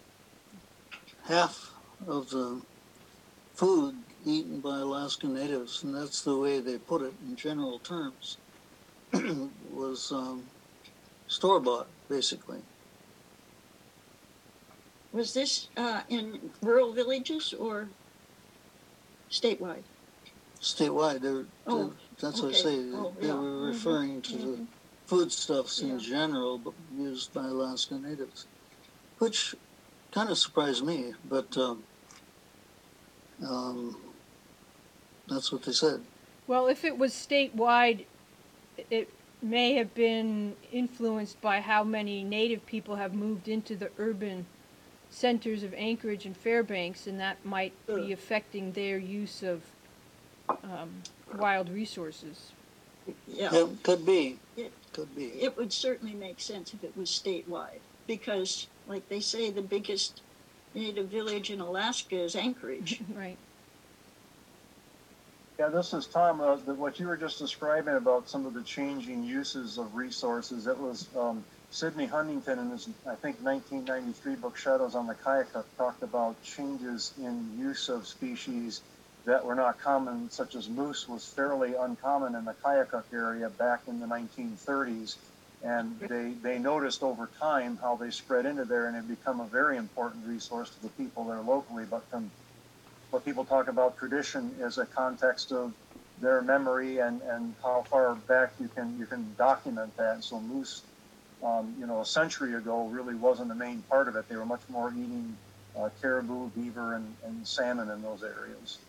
half of the food eaten by Alaska Natives, and that's the way they put it in general terms, was um, store-bought, basically. Was this uh, in rural villages or statewide? Statewide, they're, Oh, they're, that's what I okay. say. Oh, They yeah. were referring to the Mhm. foodstuffs in Yeah. general, but used by Alaska Natives, which kind of surprised me, but um, um, that's what they said. Well, if it was statewide, it may have been influenced by how many Native people have moved into the urban centers of Anchorage and Fairbanks, and that might Sure. be affecting their use of um, wild resources. Yeah. Yeah, could be. It, Could be. it would certainly make sense if it was statewide, because, like they say, the biggest native village in Alaska is Anchorage. Right. Yeah, this is Tom. Uh, the, what you were just describing about some of the changing uses of resources, it was um, Sidney Huntington in his, I think, nineteen ninety-three book Shadows on the Kayakuk talked about changes in use of species that were not common, such as moose was fairly uncommon in the Kayakuk area back in the nineteen thirties. And they, they noticed over time how they spread into there and had become a very important resource to the people there locally. But from what people talk about tradition is a context of their memory and, and how far back you can you can document that. So moose, um, you know, a century ago really wasn't the main part of it. They were much more eating uh, caribou, beaver, and, and salmon in those areas.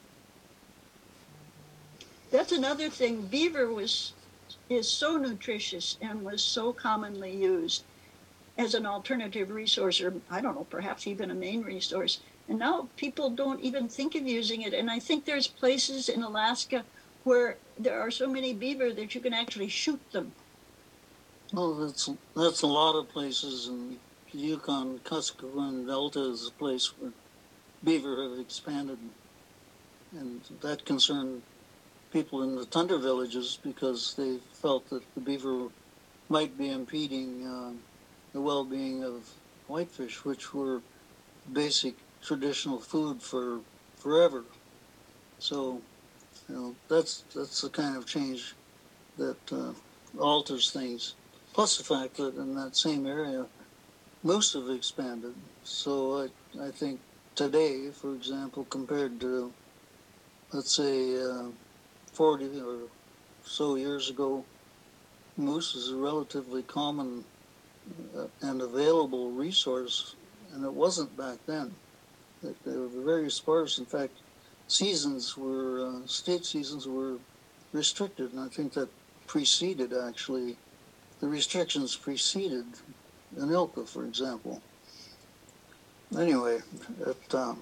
That's another thing. Beaver was is so nutritious and was so commonly used as an alternative resource, or I don't know, perhaps even a main resource. And now people don't even think of using it. And I think there's places in Alaska where there are so many beaver that you can actually shoot them. Well, that's that's a lot of places in the Yukon, Kuskokwim Delta is a place where beaver have expanded, and that concerned people in the tundra villages because they felt that the beaver might be impeding uh, the well-being of whitefish, which were basic traditional food for forever. So, you know, that's that's the kind of change that uh, alters things. Plus the fact that in that same area, moose have expanded. So I, I think today, for example, compared to, let's say, uh, forty or so years ago, moose is a relatively common uh, and available resource, and it wasn't back then. They were very sparse. In fact, seasons were, uh, state seasons were restricted, and I think that preceded, actually, the restrictions preceded Anilka, for example. Anyway, it, um,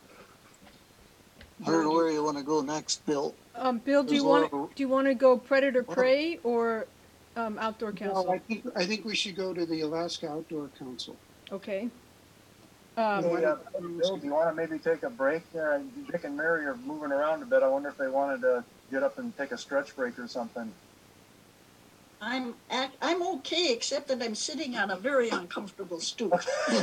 I don't know where you want to go next, Bill. Um, Bill, do There's you a lot want of- do you want to go predator prey or um, outdoor council? Well, I think I think we should go to the Alaska Outdoor Council. Okay. Um, Hey, uh, Bill, do you want to maybe take a break there? Dick and Mary are moving around a bit. I wonder if they wanted to get up and take a stretch break or something. I'm act, I'm okay, except that I'm sitting on a very uncomfortable stool.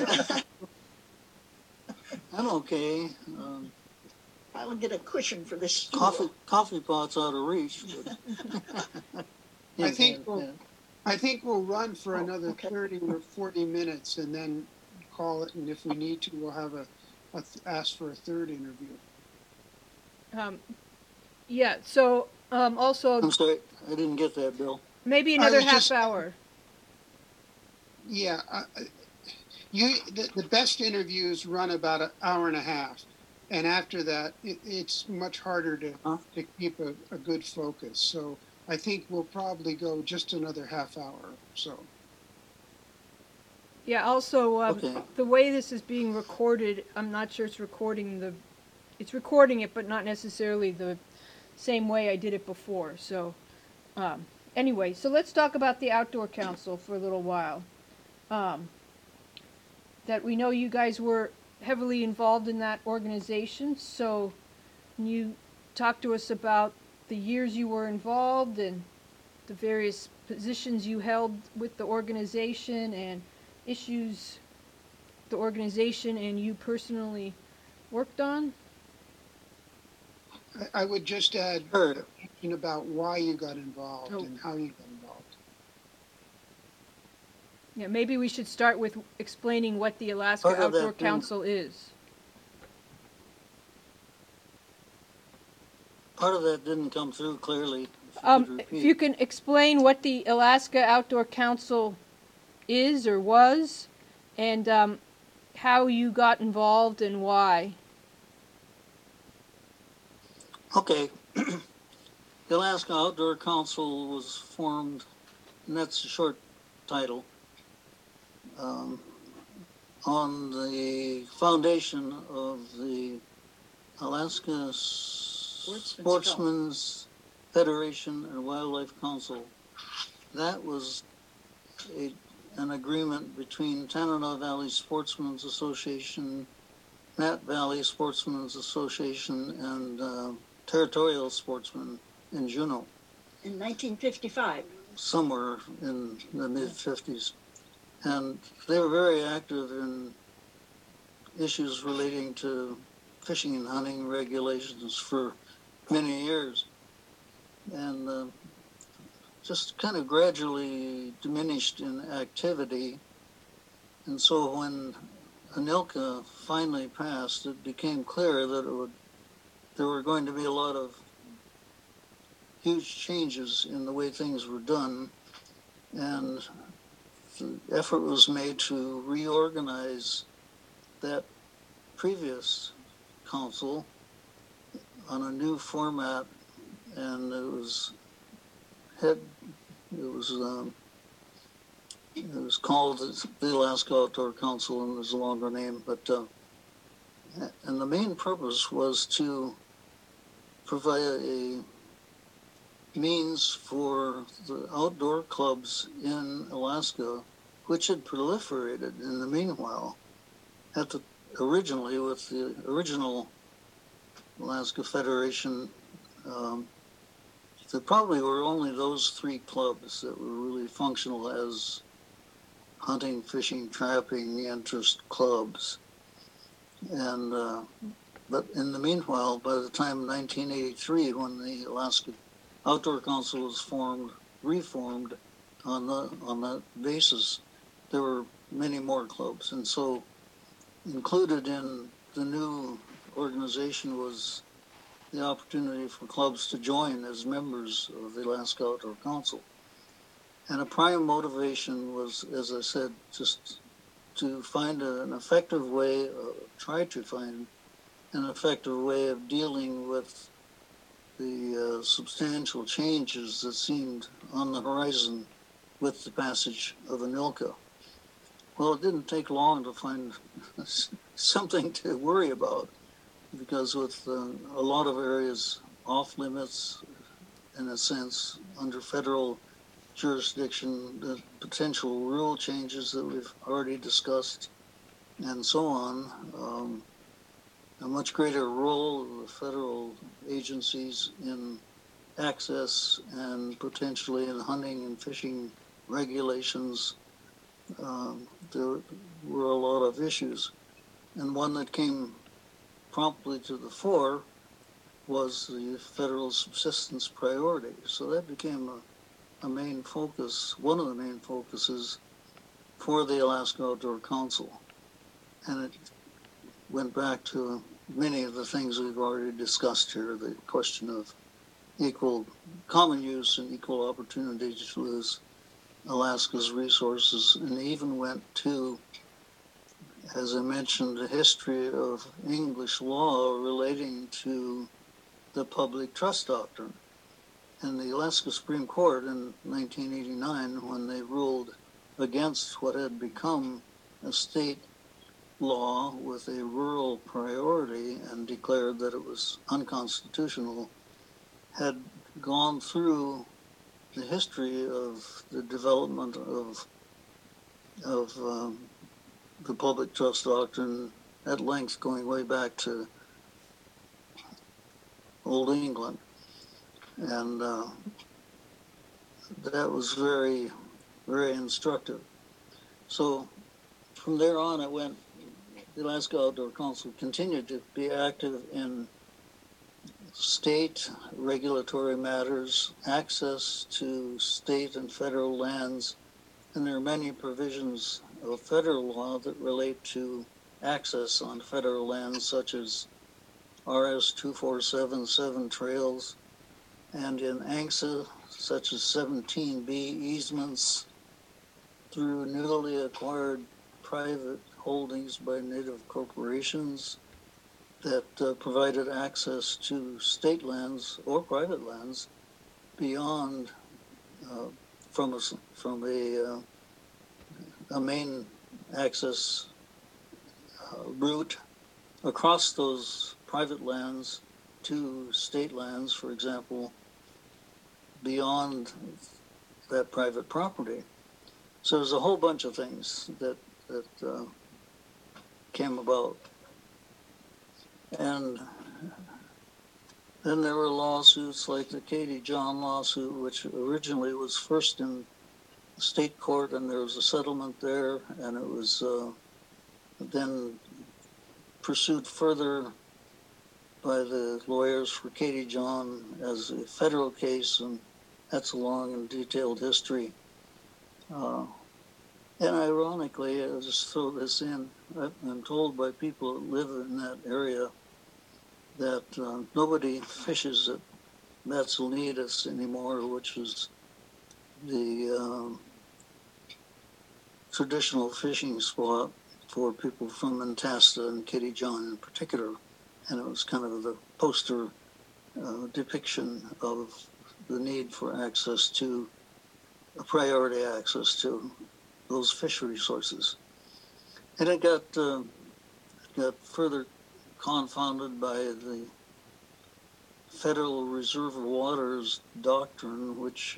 I'm okay. Um, I'll get a cushion for this stool. coffee coffee pot's out of reach. But I think we'll, yeah. I think we'll run for Oh, another okay. thirty or forty minutes and then call it. And if we need to, we'll have a, a th- ask for a third interview. um, yeah. So um, also I'm sorry, I didn't get that, Bill. maybe I another was half just- hour. Yeah, uh, you the, the best interviews run about an hour and a half, and after that, it, it's much harder to Huh? to keep a, a good focus. So I think we'll probably go just another half hour or so. Yeah. Also, um, Okay. the way this is being recorded, I'm not sure it's recording the, it's recording it, but not necessarily the same way I did it before. So, um, anyway, so let's talk about the Outdoor Council for a little while. Um, that we know you guys were heavily involved in that organization. So, can you talk to us about the years you were involved and the various positions you held with the organization and issues the organization and you personally worked on? I, I would just add Sure. a question about why you got involved Oh. and how you got involved. Yeah, maybe we should start with explaining what the Alaska Part of that Outdoor thing- Council is. Part of that didn't come through clearly. If you could Um, if repeat. you can explain what the Alaska Outdoor Council is or was, and um, how you got involved and why. Okay. The Alaska Outdoor Council was formed, and that's a short title, um, on the foundation of the Alaska Sportsmen's Federation and Wildlife Council. That was a, an agreement between Tanana Valley Sportsmen's Association, Nat Valley Sportsmen's Association, and uh, territorial sportsmen in Juneau. In nineteen fifty-five. Somewhere in the mid fifties. And they were very active in issues relating to fishing and hunting regulations for many years. And uh, just kind of gradually diminished in activity. And so when ANILCA finally passed, it became clear that it would, there were going to be a lot of huge changes in the way things were done. And the effort was made to reorganize that previous council on a new format, and it was head, it was um, it was called the Alaska Outdoor Council, and there's a longer name, but uh, and the main purpose was to provide a means for the outdoor clubs in Alaska, which had proliferated in the meanwhile, at the originally with the original Alaska Federation. Um, there probably were only those three clubs that were really functional as hunting, fishing, trapping interest clubs. And uh, but in the meanwhile, by the time nineteen eighty-three, when the Alaska Outdoor Council was formed, reformed on the on that basis, there were many more clubs. And so included in the new organization was the opportunity for clubs to join as members of the Alaska Outdoor Council. And a prime motivation was, as I said, just to find a, an effective way, uh, try to find an effective way of dealing with the uh, substantial changes that seemed on the horizon with the passage of ANILCA. Well, it didn't take long to find something to worry about, because with uh, a lot of areas off limits, in a sense, under federal jurisdiction, the potential rule changes that we've already discussed, and so on, um, a much greater role of the federal agencies in access and potentially in hunting and fishing regulations. Um, there were a lot of issues. And one that came promptly to the fore was the federal subsistence priority. So that became a, a main focus, one of the main focuses for the Alaska Outdoor Council. And it went back to many of the things we've already discussed here, the question of equal common use and equal opportunity to use Alaska's resources, and even went to, as I mentioned, the history of English law relating to the public trust doctrine. And the Alaska Supreme Court in nineteen eighty-nine, when they ruled against what had become a state law with a rural priority and declared that it was unconstitutional, had gone through the history of the development of of um, the public trust doctrine at length, going way back to Old England. And uh, that was very, very instructive. So from there on, it went, the Alaska Outdoor Council continued to be active in state regulatory matters, access to state and federal lands, and there are many provisions of federal law that relate to access on federal lands, such as R S two four seven seven trails, and in A N C S A, such as seventeen B easements through newly acquired private holdings by native corporations that uh, provided access to state lands or private lands beyond uh, from a from a uh, a main access uh, route across those private lands to state lands, for example, beyond that private property. So there's a whole bunch of things that that uh, came about. And Then there were lawsuits like the Katie John lawsuit, which originally was first in the state court, and there was a settlement there, and it was uh, then pursued further by the lawyers for Katie John as a federal case, and that's a long and detailed history. Uh, and ironically, I'll just throw this in, I'm told by people that live in that area that uh, nobody fishes at Matsonitas anymore, which is the um, traditional fishing spot for people from Antasta and Katie John in particular. And it was kind of the poster uh, depiction of the need for access to, a priority access to those fish resources. And it got, uh, got further confounded by the Federal Reserve Waters doctrine, which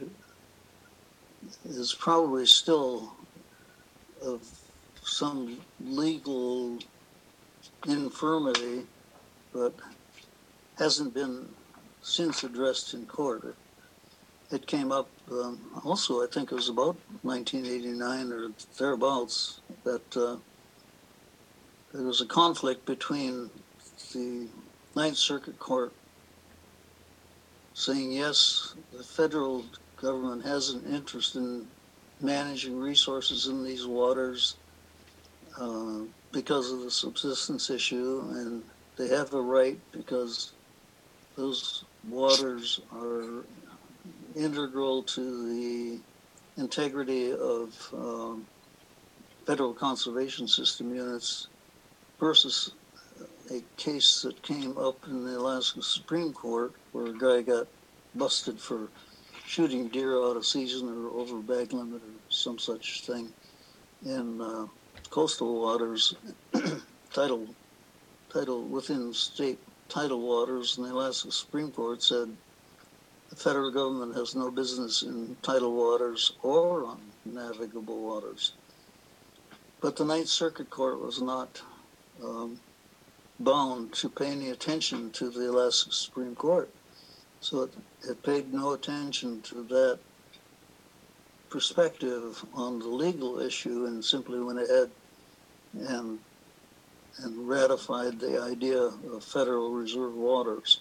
is probably still of some legal infirmity, but hasn't been since addressed in court. It came up um, also, I think it was about nineteen eighty-nine or thereabouts, that uh, there was a conflict between the Ninth Circuit Court saying, yes, the federal government has an interest in managing resources in these waters uh, because of the subsistence issue, and they have a right because those waters are integral to the integrity of um, federal conservation system units, versus a case that came up in the Alaska Supreme Court where a guy got busted for shooting deer out of season or over bag limit or some such thing in uh, coastal waters, tidal, tidal within state tidal waters, and the Alaska Supreme Court said the federal government has no business in tidal waters or on navigable waters. But the Ninth Circuit Court was not um, bound to pay any attention to the Alaska Supreme Court. So it, it paid no attention to that perspective on the legal issue and simply went ahead and and ratified the idea of Federal Reserve waters.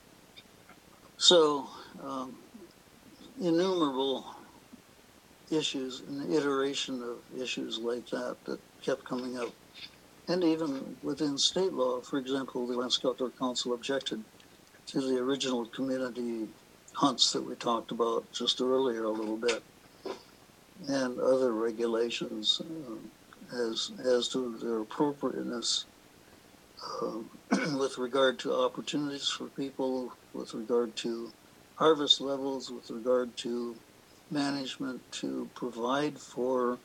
So um, innumerable issues, an iteration of issues like that that kept coming up. And even within state law, for example, the Alaska Outdoor Council objected to the original community hunts that we talked about just earlier a little bit, and other regulations uh, as as to their appropriateness um, with regard to opportunities for people, with regard to harvest levels, with regard to management to provide for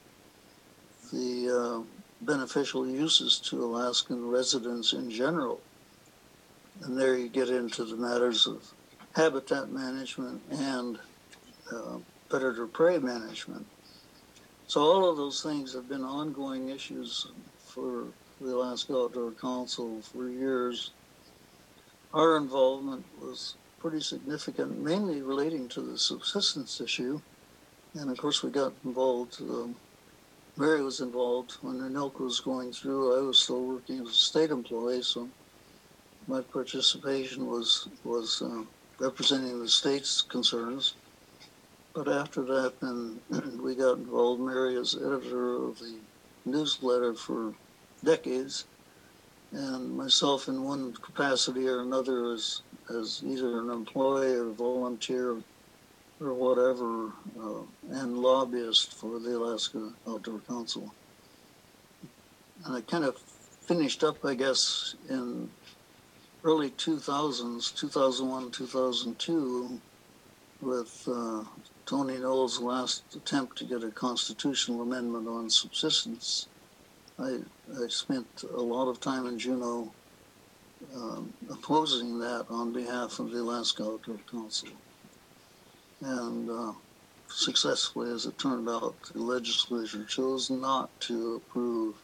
the uh, beneficial uses to Alaskan residents in general. And there you get into the matters of habitat management and uh, predator-prey management. So all of those things have been ongoing issues for the Alaska Outdoor Council for years. Our involvement was pretty significant, mainly relating to the subsistence issue. And of course we got involved, um, Mary was involved when the N I L C was going through. I was still working as a state employee, so my participation was, was uh, representing the state's concerns. But after that, then we got involved. Mary as editor of the newsletter for decades, and myself in one capacity or another as, as either an employee or volunteer or whatever, uh, and lobbyist for the Alaska Outdoor Council. And I kind of finished up, I guess, in early two thousands, two thousand one, two thousand two, with uh, Tony Knowles' last attempt to get a constitutional amendment on subsistence. I, I spent a lot of time in Juneau um, opposing that on behalf of the Alaska Outdoor Council. And uh, successfully, as it turned out, the legislature chose not to approve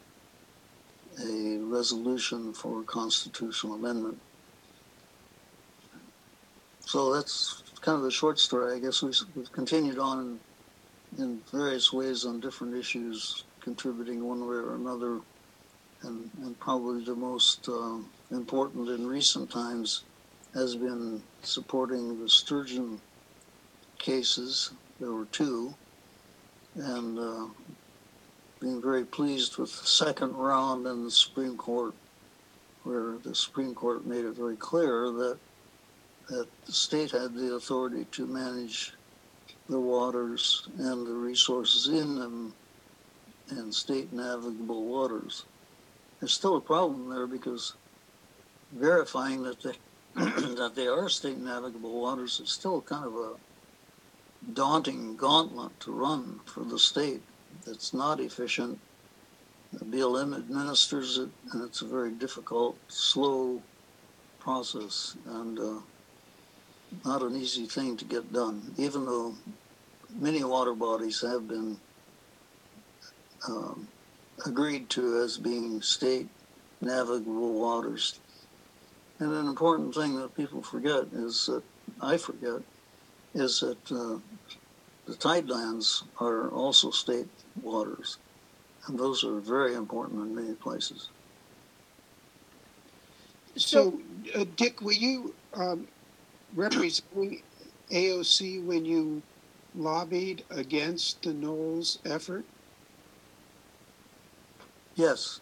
a resolution for a constitutional amendment. so that's kind of the short story. I guess we've, we've continued on in, in various ways on different issues, contributing one way or another. And, and probably the most uh, important in recent times has been supporting the sturgeon cases. There were two, and uh, being very pleased with the second round in the Supreme Court, where the Supreme Court made it very clear that that the state had the authority to manage the waters and the resources in them and state navigable waters. There's still a problem there because verifying that they that they are state navigable waters is still kind of a daunting gauntlet to run for the state. It's not efficient. The B L M administers it, and it's a very difficult, slow process, and uh, not an easy thing to get done, even though many water bodies have been um, agreed to as being state navigable waters. And an important thing that people forget is that, I forget, is that uh, the tidelands are also state waters. And those are very important in many places. So, uh, Dick, were you um, representing A O C when you lobbied against the Knowles effort? Yes.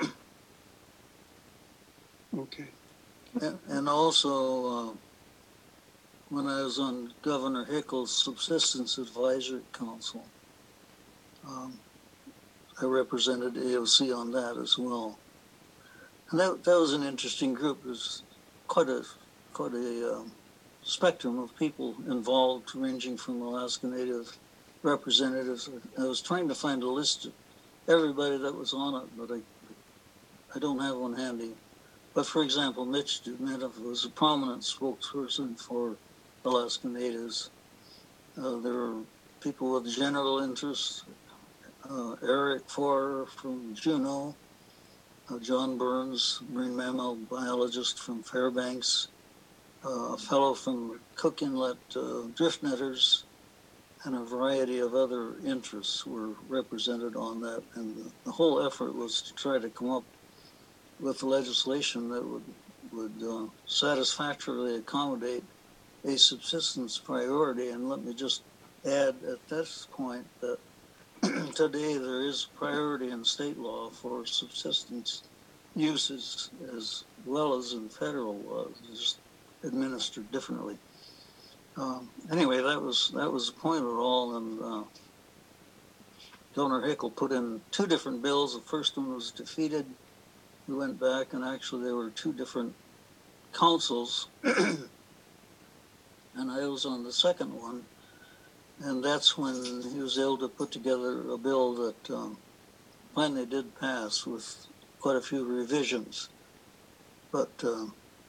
Okay. And, and also, uh, when I was on Governor Hickle's Subsistence Advisory Council, um, I represented A O C on that as well. And that, that was an interesting group. It was quite a, quite a um, spectrum of people involved, ranging from Alaska Native representatives. I was trying to find a list of everybody that was on it, but I, I don't have one handy. But for example, Mitch Dudminoff was a prominent spokesperson for Alaska Natives. Uh, there were people with general interests, uh, Eric Farr from Juneau, uh, John Burns, marine mammal biologist from Fairbanks, uh, a fellow from Cook Inlet uh, Drift Netters, and a variety of other interests were represented on that. And the, the whole effort was to try to come up with legislation that would, would uh, satisfactorily accommodate a subsistence priority. And let me just add at this point that today there is priority in state law for subsistence uses as well as in federal law, just administered differently. Um, anyway, that was that was the point of it all, and uh, Governor Hickle put in two different bills. The first one was defeated. We went back, and actually there were two different councils, and I was on the second one, and that's when he was able to put together a bill that um, finally did pass with quite a few revisions, but uh,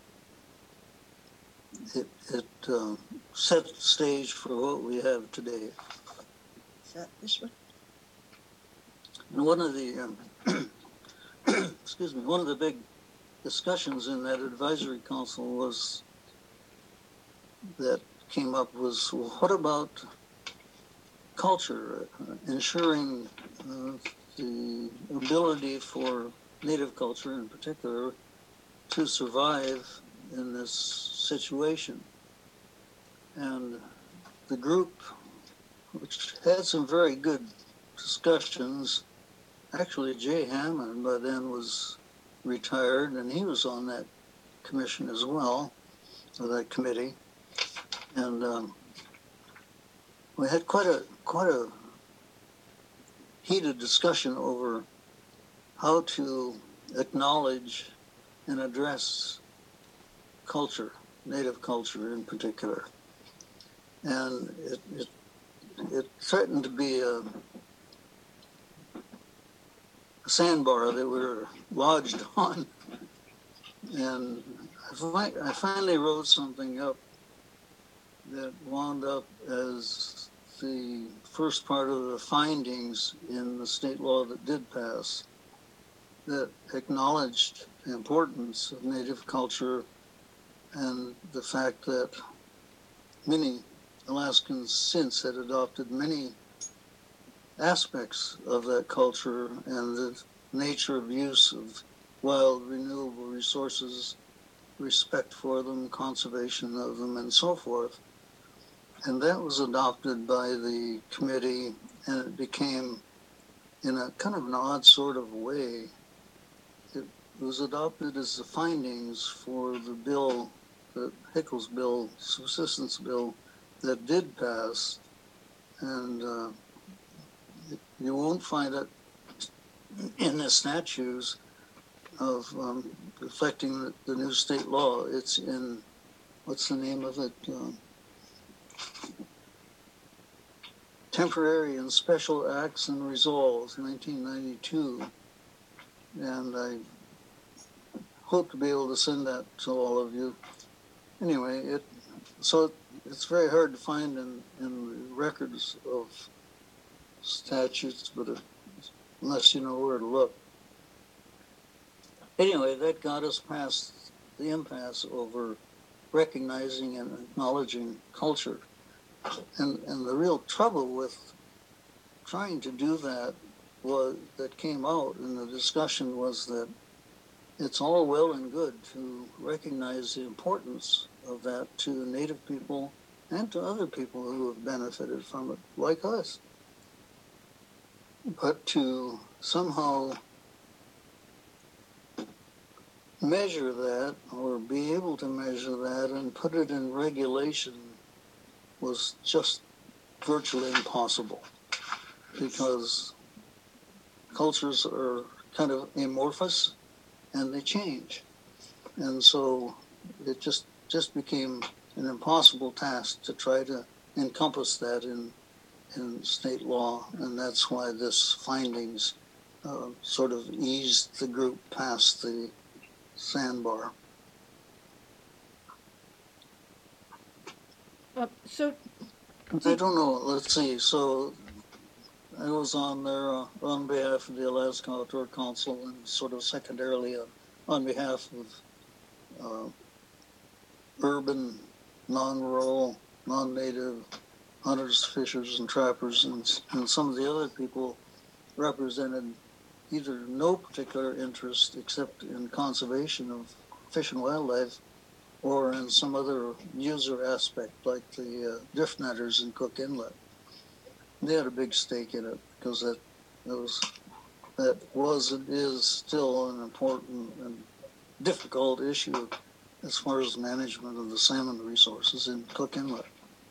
it, it uh, set the stage for what we have today. Is that this one? And one of the, um, excuse me, one of the big discussions in that advisory council was, that came up was, well, what about culture, uh, ensuring uh, the ability for Native culture in particular to survive in this situation. And the group, which had some very good discussions, actually Jay Hammond by then was retired, and he was on that commission as well, or that committee. And um, we had quite a quite a heated discussion over how to acknowledge and address culture, Native culture in particular. And it, it, it threatened to be a, a sandbar that we were lodged on. And I, fi- I finally wrote something up that wound up as the first part of the findings in the state law that did pass, that acknowledged the importance of Native culture and the fact that many Alaskans since had adopted many aspects of that culture and the nature of use of wild renewable resources, respect for them, conservation of them, and so forth. And that was adopted by the committee, and it became, in a kind of an odd sort of way, it was adopted as the findings for the bill, the Hickles bill, subsistence bill, that did pass. And uh, you won't find it in the statutes of um, reflecting the, the new state law. It's in, what's the name of it? Um, Temporary and Special Acts and Resolves, nineteen ninety-two. And I hope to be able to send that to all of you. Anyway, it so it's very hard to find in, in the records of statutes, but it, unless you know where to look. Anyway, that got us past the impasse over recognizing and acknowledging culture. And and the real trouble with trying to do that was that came out in the discussion was that it's all well and good to recognize the importance of that to Native people and to other people who have benefited from it, like us. But to somehow measure that or be able to measure that and put it in regulation was just virtually impossible, because cultures are kind of amorphous and they change. And so it just just became an impossible task to try to encompass that in in state law, and that's why this findings uh, sort of eased the group past the sandbar. Uh, so, I don't know. Let's see. So I was on there uh, on behalf of the Alaska Outdoor Council and sort of secondarily uh, on behalf of uh, urban, non-rural, non-native hunters, fishers, and trappers, and, and some of the other people represented either no particular interest except in conservation of fish and wildlife, or in some other user aspect, like the uh, drift netters in Cook Inlet. They had a big stake in it because that, that was that was and is still an important and difficult issue as far as management of the salmon resources in Cook Inlet.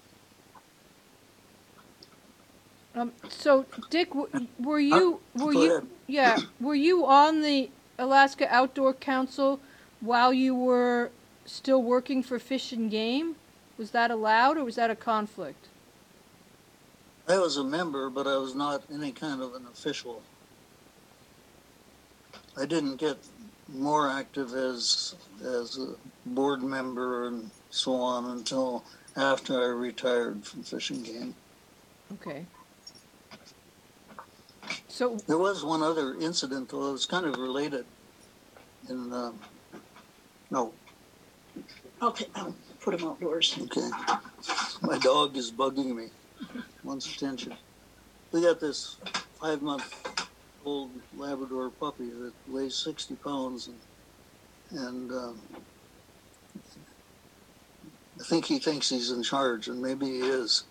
um, so Dick, w- were you were Go you ahead. yeah were you on the Alaska Outdoor Council while you were still working for Fish and Game? Was that allowed, or was that a conflict? I was a member, but I was not any kind of an official. I didn't get more active as as a board member and so on until after I retired from Fish and Game. Okay. So There was one other incident, though it was kind of related. In uh, no, Okay, I'll put them outdoors. okay, my dog is bugging me. Wants attention. We got this five-month-old Labrador puppy that weighs sixty pounds, and, and um, I think he thinks he's in charge, and maybe he is.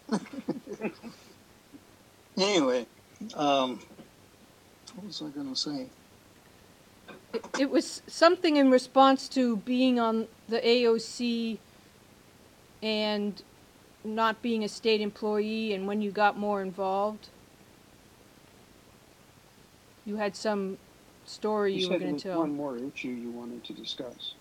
Anyway, um, what was I going to say? it, it was something in response to being on the A O C and not being a state employee, and when you got more involved, you had some story you, You were said there going was to tell. one more issue you wanted to discuss.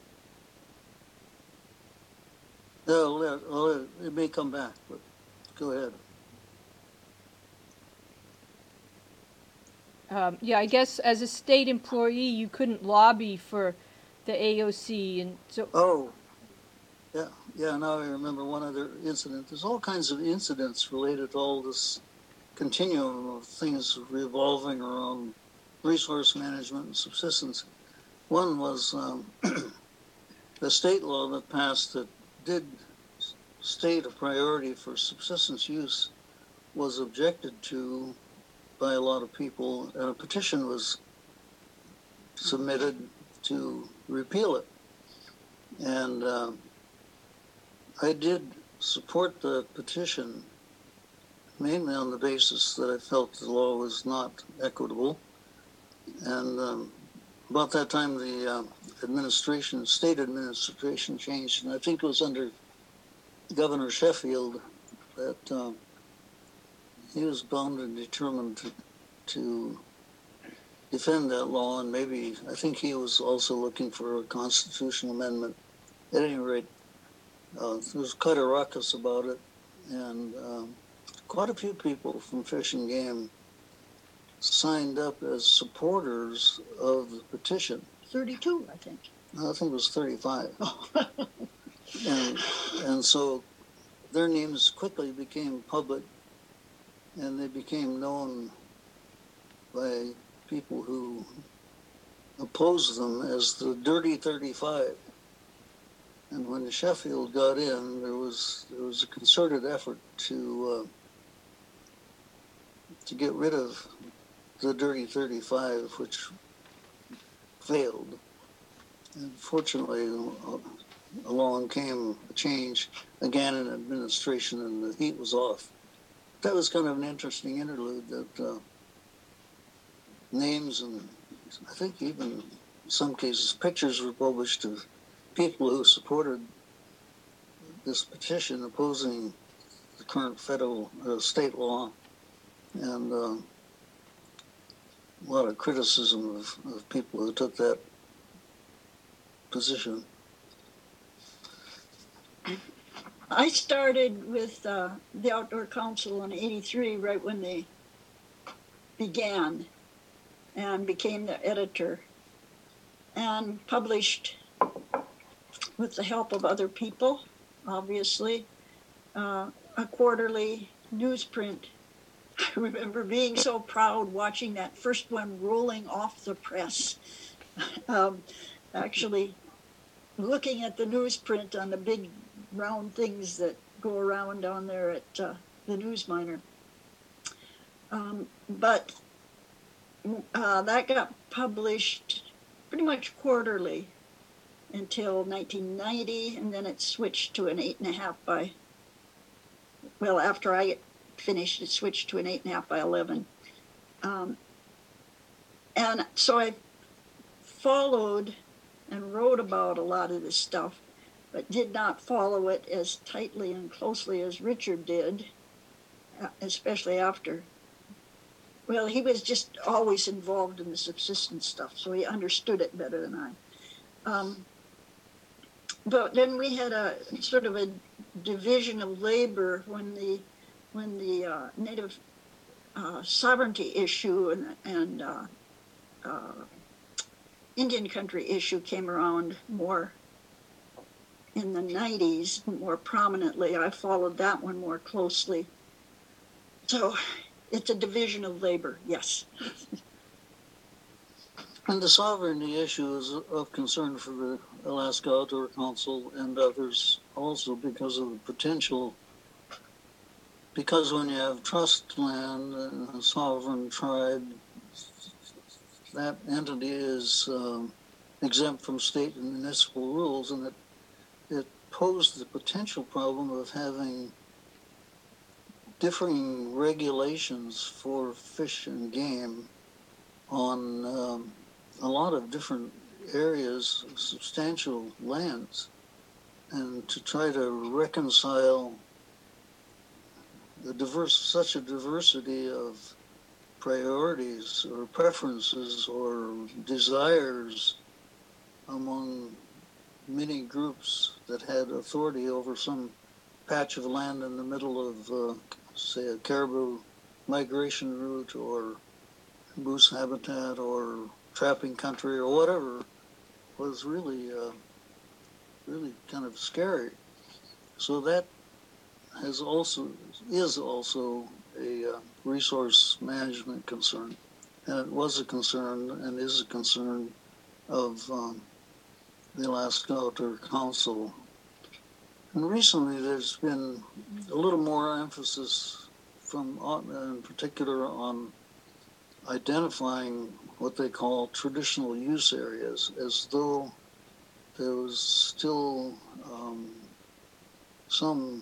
No, let, let, it may come back, but go ahead. Um, yeah, I guess as a state employee, you couldn't lobby for the A O C, and so. Oh, yeah, yeah. Now I remember one other incident. There's all kinds of incidents related to all this continuum of things revolving around resource management and subsistence. One was um, the state law that passed that did state a priority for subsistence use was objected to by a lot of people, and a petition was submitted to repeal it. And uh, I did support the petition mainly on the basis that I felt the law was not equitable. And um, about that time, the uh, administration, state administration changed, and I think it was under Governor Sheffield that uh, he was bound and determined to, to defend that law, and maybe, I think he was also looking for a constitutional amendment. At any rate, uh, there was quite a ruckus about it, and um, quite a few people from Fish and Game signed up as supporters of the petition. thirty-two, I think. I think it was thirty-five. and, and so their names quickly became public, and they became known by people who opposed them as the Dirty thirty-five. And when Sheffield got in, there was there was a concerted effort to uh, to get rid of the Dirty thirty-five, which failed. And fortunately, uh, along came a change again in administration, and the heat was off. That was kind of an interesting interlude that uh, names and I think even in some cases pictures were published of people who supported this petition opposing the current federal uh, state law, and uh, a lot of criticism of, of people who took that position. I started with uh, the Outdoor Council in eighty-three, right when they began, and became the editor, and published, with the help of other people, obviously, uh, a quarterly newsprint. I remember being so proud watching that first one rolling off the press. um, actually looking at the newsprint on the big round things that go around down there at uh, the Newsminer. Um, but uh, that got published pretty much quarterly until nineteen ninety, and then it switched to an eight and a half by, well, after I finished, it switched to an eight and a half by eleven. Um, and so I followed and wrote about a lot of this stuff, but did not follow it as tightly and closely as Richard did, especially after. Well, he was just always involved in the subsistence stuff, so he understood it better than I. Um, but then we had a sort of a division of labor when the when the uh, native uh, sovereignty issue and and uh, uh, Indian country issue came around more in the nineties, more prominently. I followed that one more closely. So it's a division of labor, yes. And the sovereignty issue is of concern for the Alaska Outdoor Council and others also because of the potential, because when you have trust land and a sovereign tribe, that entity is um, exempt from state and municipal rules, and it, it posed the potential problem of having differing regulations for fish and game on um, a lot of different areas, substantial lands, and to try to reconcile the diverse, such a diversity of priorities or preferences or desires among many groups that had authority over some patch of land in the middle of, uh, say, a caribou migration route or moose habitat or trapping country or whatever, was really, uh, really kind of scary. So that has also, is also a uh, resource management concern. And it was a concern and is a concern of um, the Alaska Outdoor Council. And recently there's been a little more emphasis from, in particular, on identifying what they call traditional use areas, as though there was still um, some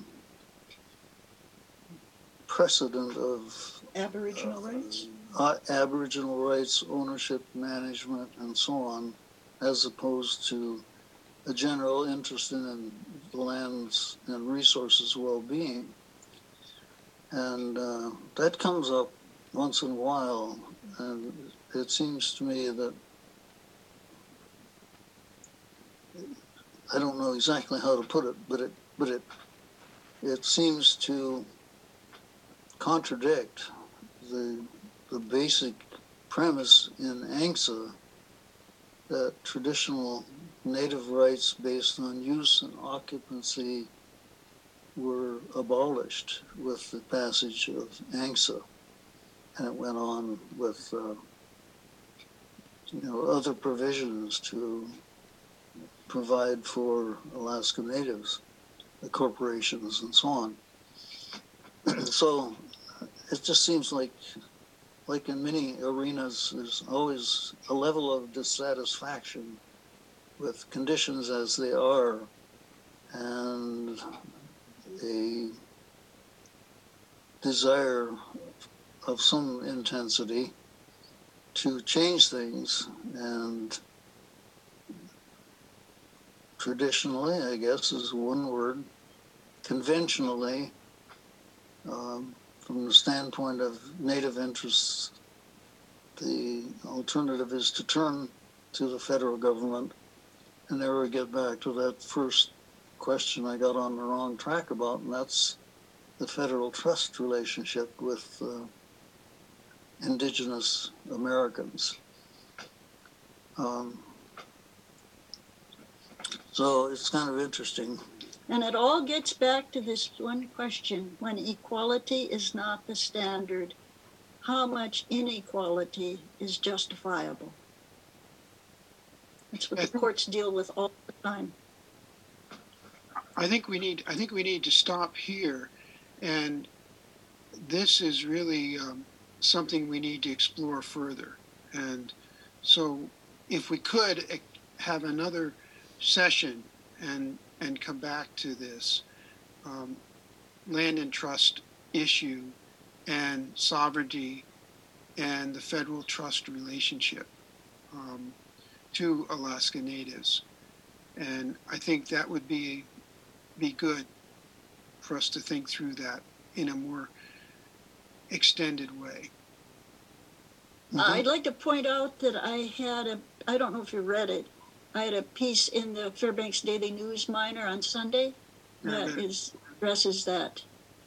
precedent of Aboriginal uh, rights? uh, Aboriginal rights, ownership, management, and so on, as opposed to a general interest in the land's and resources well-being. And uh, that comes up once in a while, and it seems to me that I don't know exactly how to put it, but it but it it seems to contradict the the basic premise in ANCSA that traditional native rights based on use and occupancy were abolished with the passage of ANCSA, and it went on with uh, you know other provisions to provide for Alaska Natives, the corporations, and so on. So it just seems like, like in many arenas, there's always a level of dissatisfaction with conditions as they are, and a desire of some intensity to change things. And traditionally, I guess is one word, conventionally, um, from the standpoint of Native interests, the alternative is to turn to the federal government. And there we get back to that first question I got on the wrong track about, and that's the federal trust relationship with uh, indigenous Americans. Um, so it's kind of interesting. And it all gets back to this one question: when equality is not the standard, how much inequality is justifiable? That's what the courts deal with all the time. I think we need I think we need to stop here, and this is really um, something we need to explore further. And so, if we could eh, have another session and and come back to this um, land and trust issue and sovereignty and the federal trust relationship um, to Alaska Natives, and I think that would be be good for us to think through that in a more extended way. Mm-hmm. I'd like to point out that I had a, I don't know if you read it, I had a piece in the Fairbanks Daily News Miner on Sunday that is, addresses that.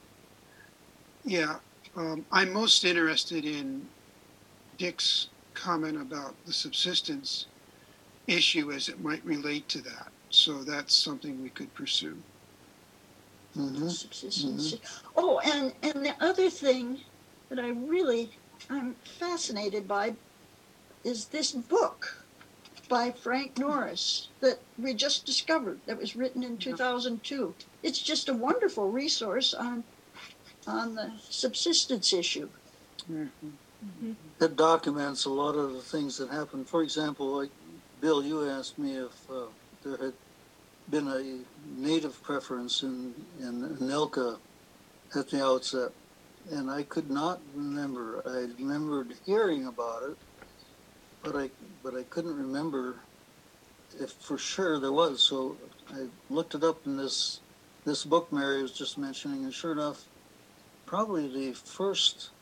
Yeah, um, I'm most interested in Dick's comment about the subsistence issue as it might relate to that. So that's something we could pursue. Mm-hmm. Subsistence. Mm-hmm. Oh, and, and the other thing that I really, I'm fascinated by is this book by Frank Norris that we just discovered, that was written in two thousand two. It's just a wonderful resource on on the subsistence issue. Mm-hmm. Mm-hmm. It documents a lot of the things that happened. For example, like Bill, you asked me if uh, there had been a native preference in, in Anilka at the outset, and I could not remember. I remembered hearing about it, but I but I couldn't remember if for sure there was. So I looked it up in this this book Mary was just mentioning, and sure enough, probably the first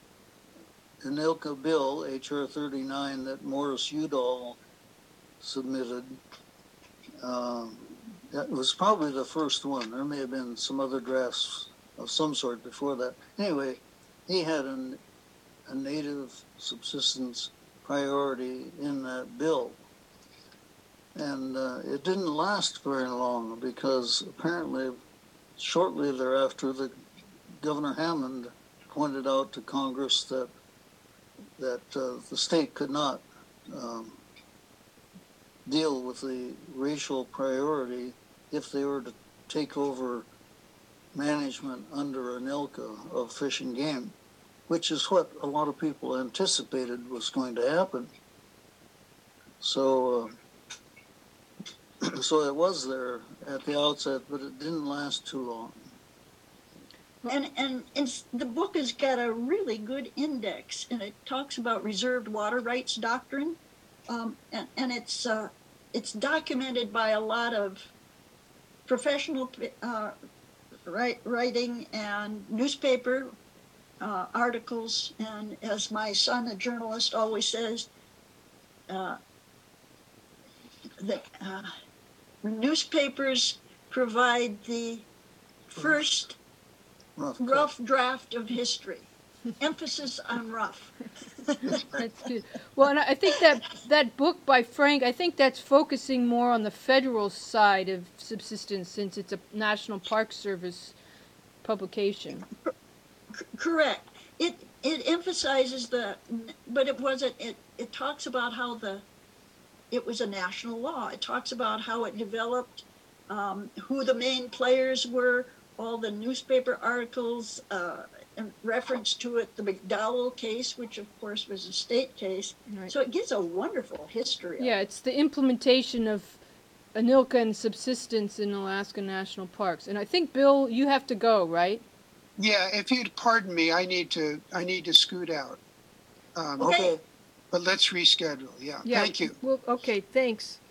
Anilka bill, H R thirty-nine, that Morris Udall submitted, um, that was probably the first one. There may have been some other drafts of some sort before that. Anyway, he had an, a native subsistence priority in that bill. And uh, it didn't last very long because apparently shortly thereafter, the Governor Hammond pointed out to Congress that that uh, the state could not um, deal with the racial priority if they were to take over management under ANILCA of Fish and Game, which is what a lot of people anticipated was going to happen. So, uh, so it was there at the outset, but it didn't last too long. And, and it's, the book has got a really good index, and it talks about reserved water rights doctrine, um, and, and it's uh, it's documented by a lot of professional uh, write, writing and newspaper uh, articles. And as my son, a journalist, always says, uh, that uh, newspapers provide the first Rough, rough draft of history. Emphasis on rough. That's good. Well, and I think that that book by Frank, I think that's focusing more on the federal side of subsistence, since it's a National Park Service publication. C- correct. It it emphasizes the, but it wasn't. It it talks about how the, it was a national law. It talks about how it developed, um, who the main players were, all the newspaper articles, uh, in reference to it, the McDowell case, which of course was a state case. Right. So it gives a wonderful history. of Yeah, it. it's the implementation of ANILCA and subsistence in Alaska National Parks. And I think, Bill, you have to go, right? Yeah, if you'd pardon me, I need to I need to scoot out. Um, Okay. Okay. But let's reschedule. Yeah. Yeah. Thank you. Well, okay, thanks.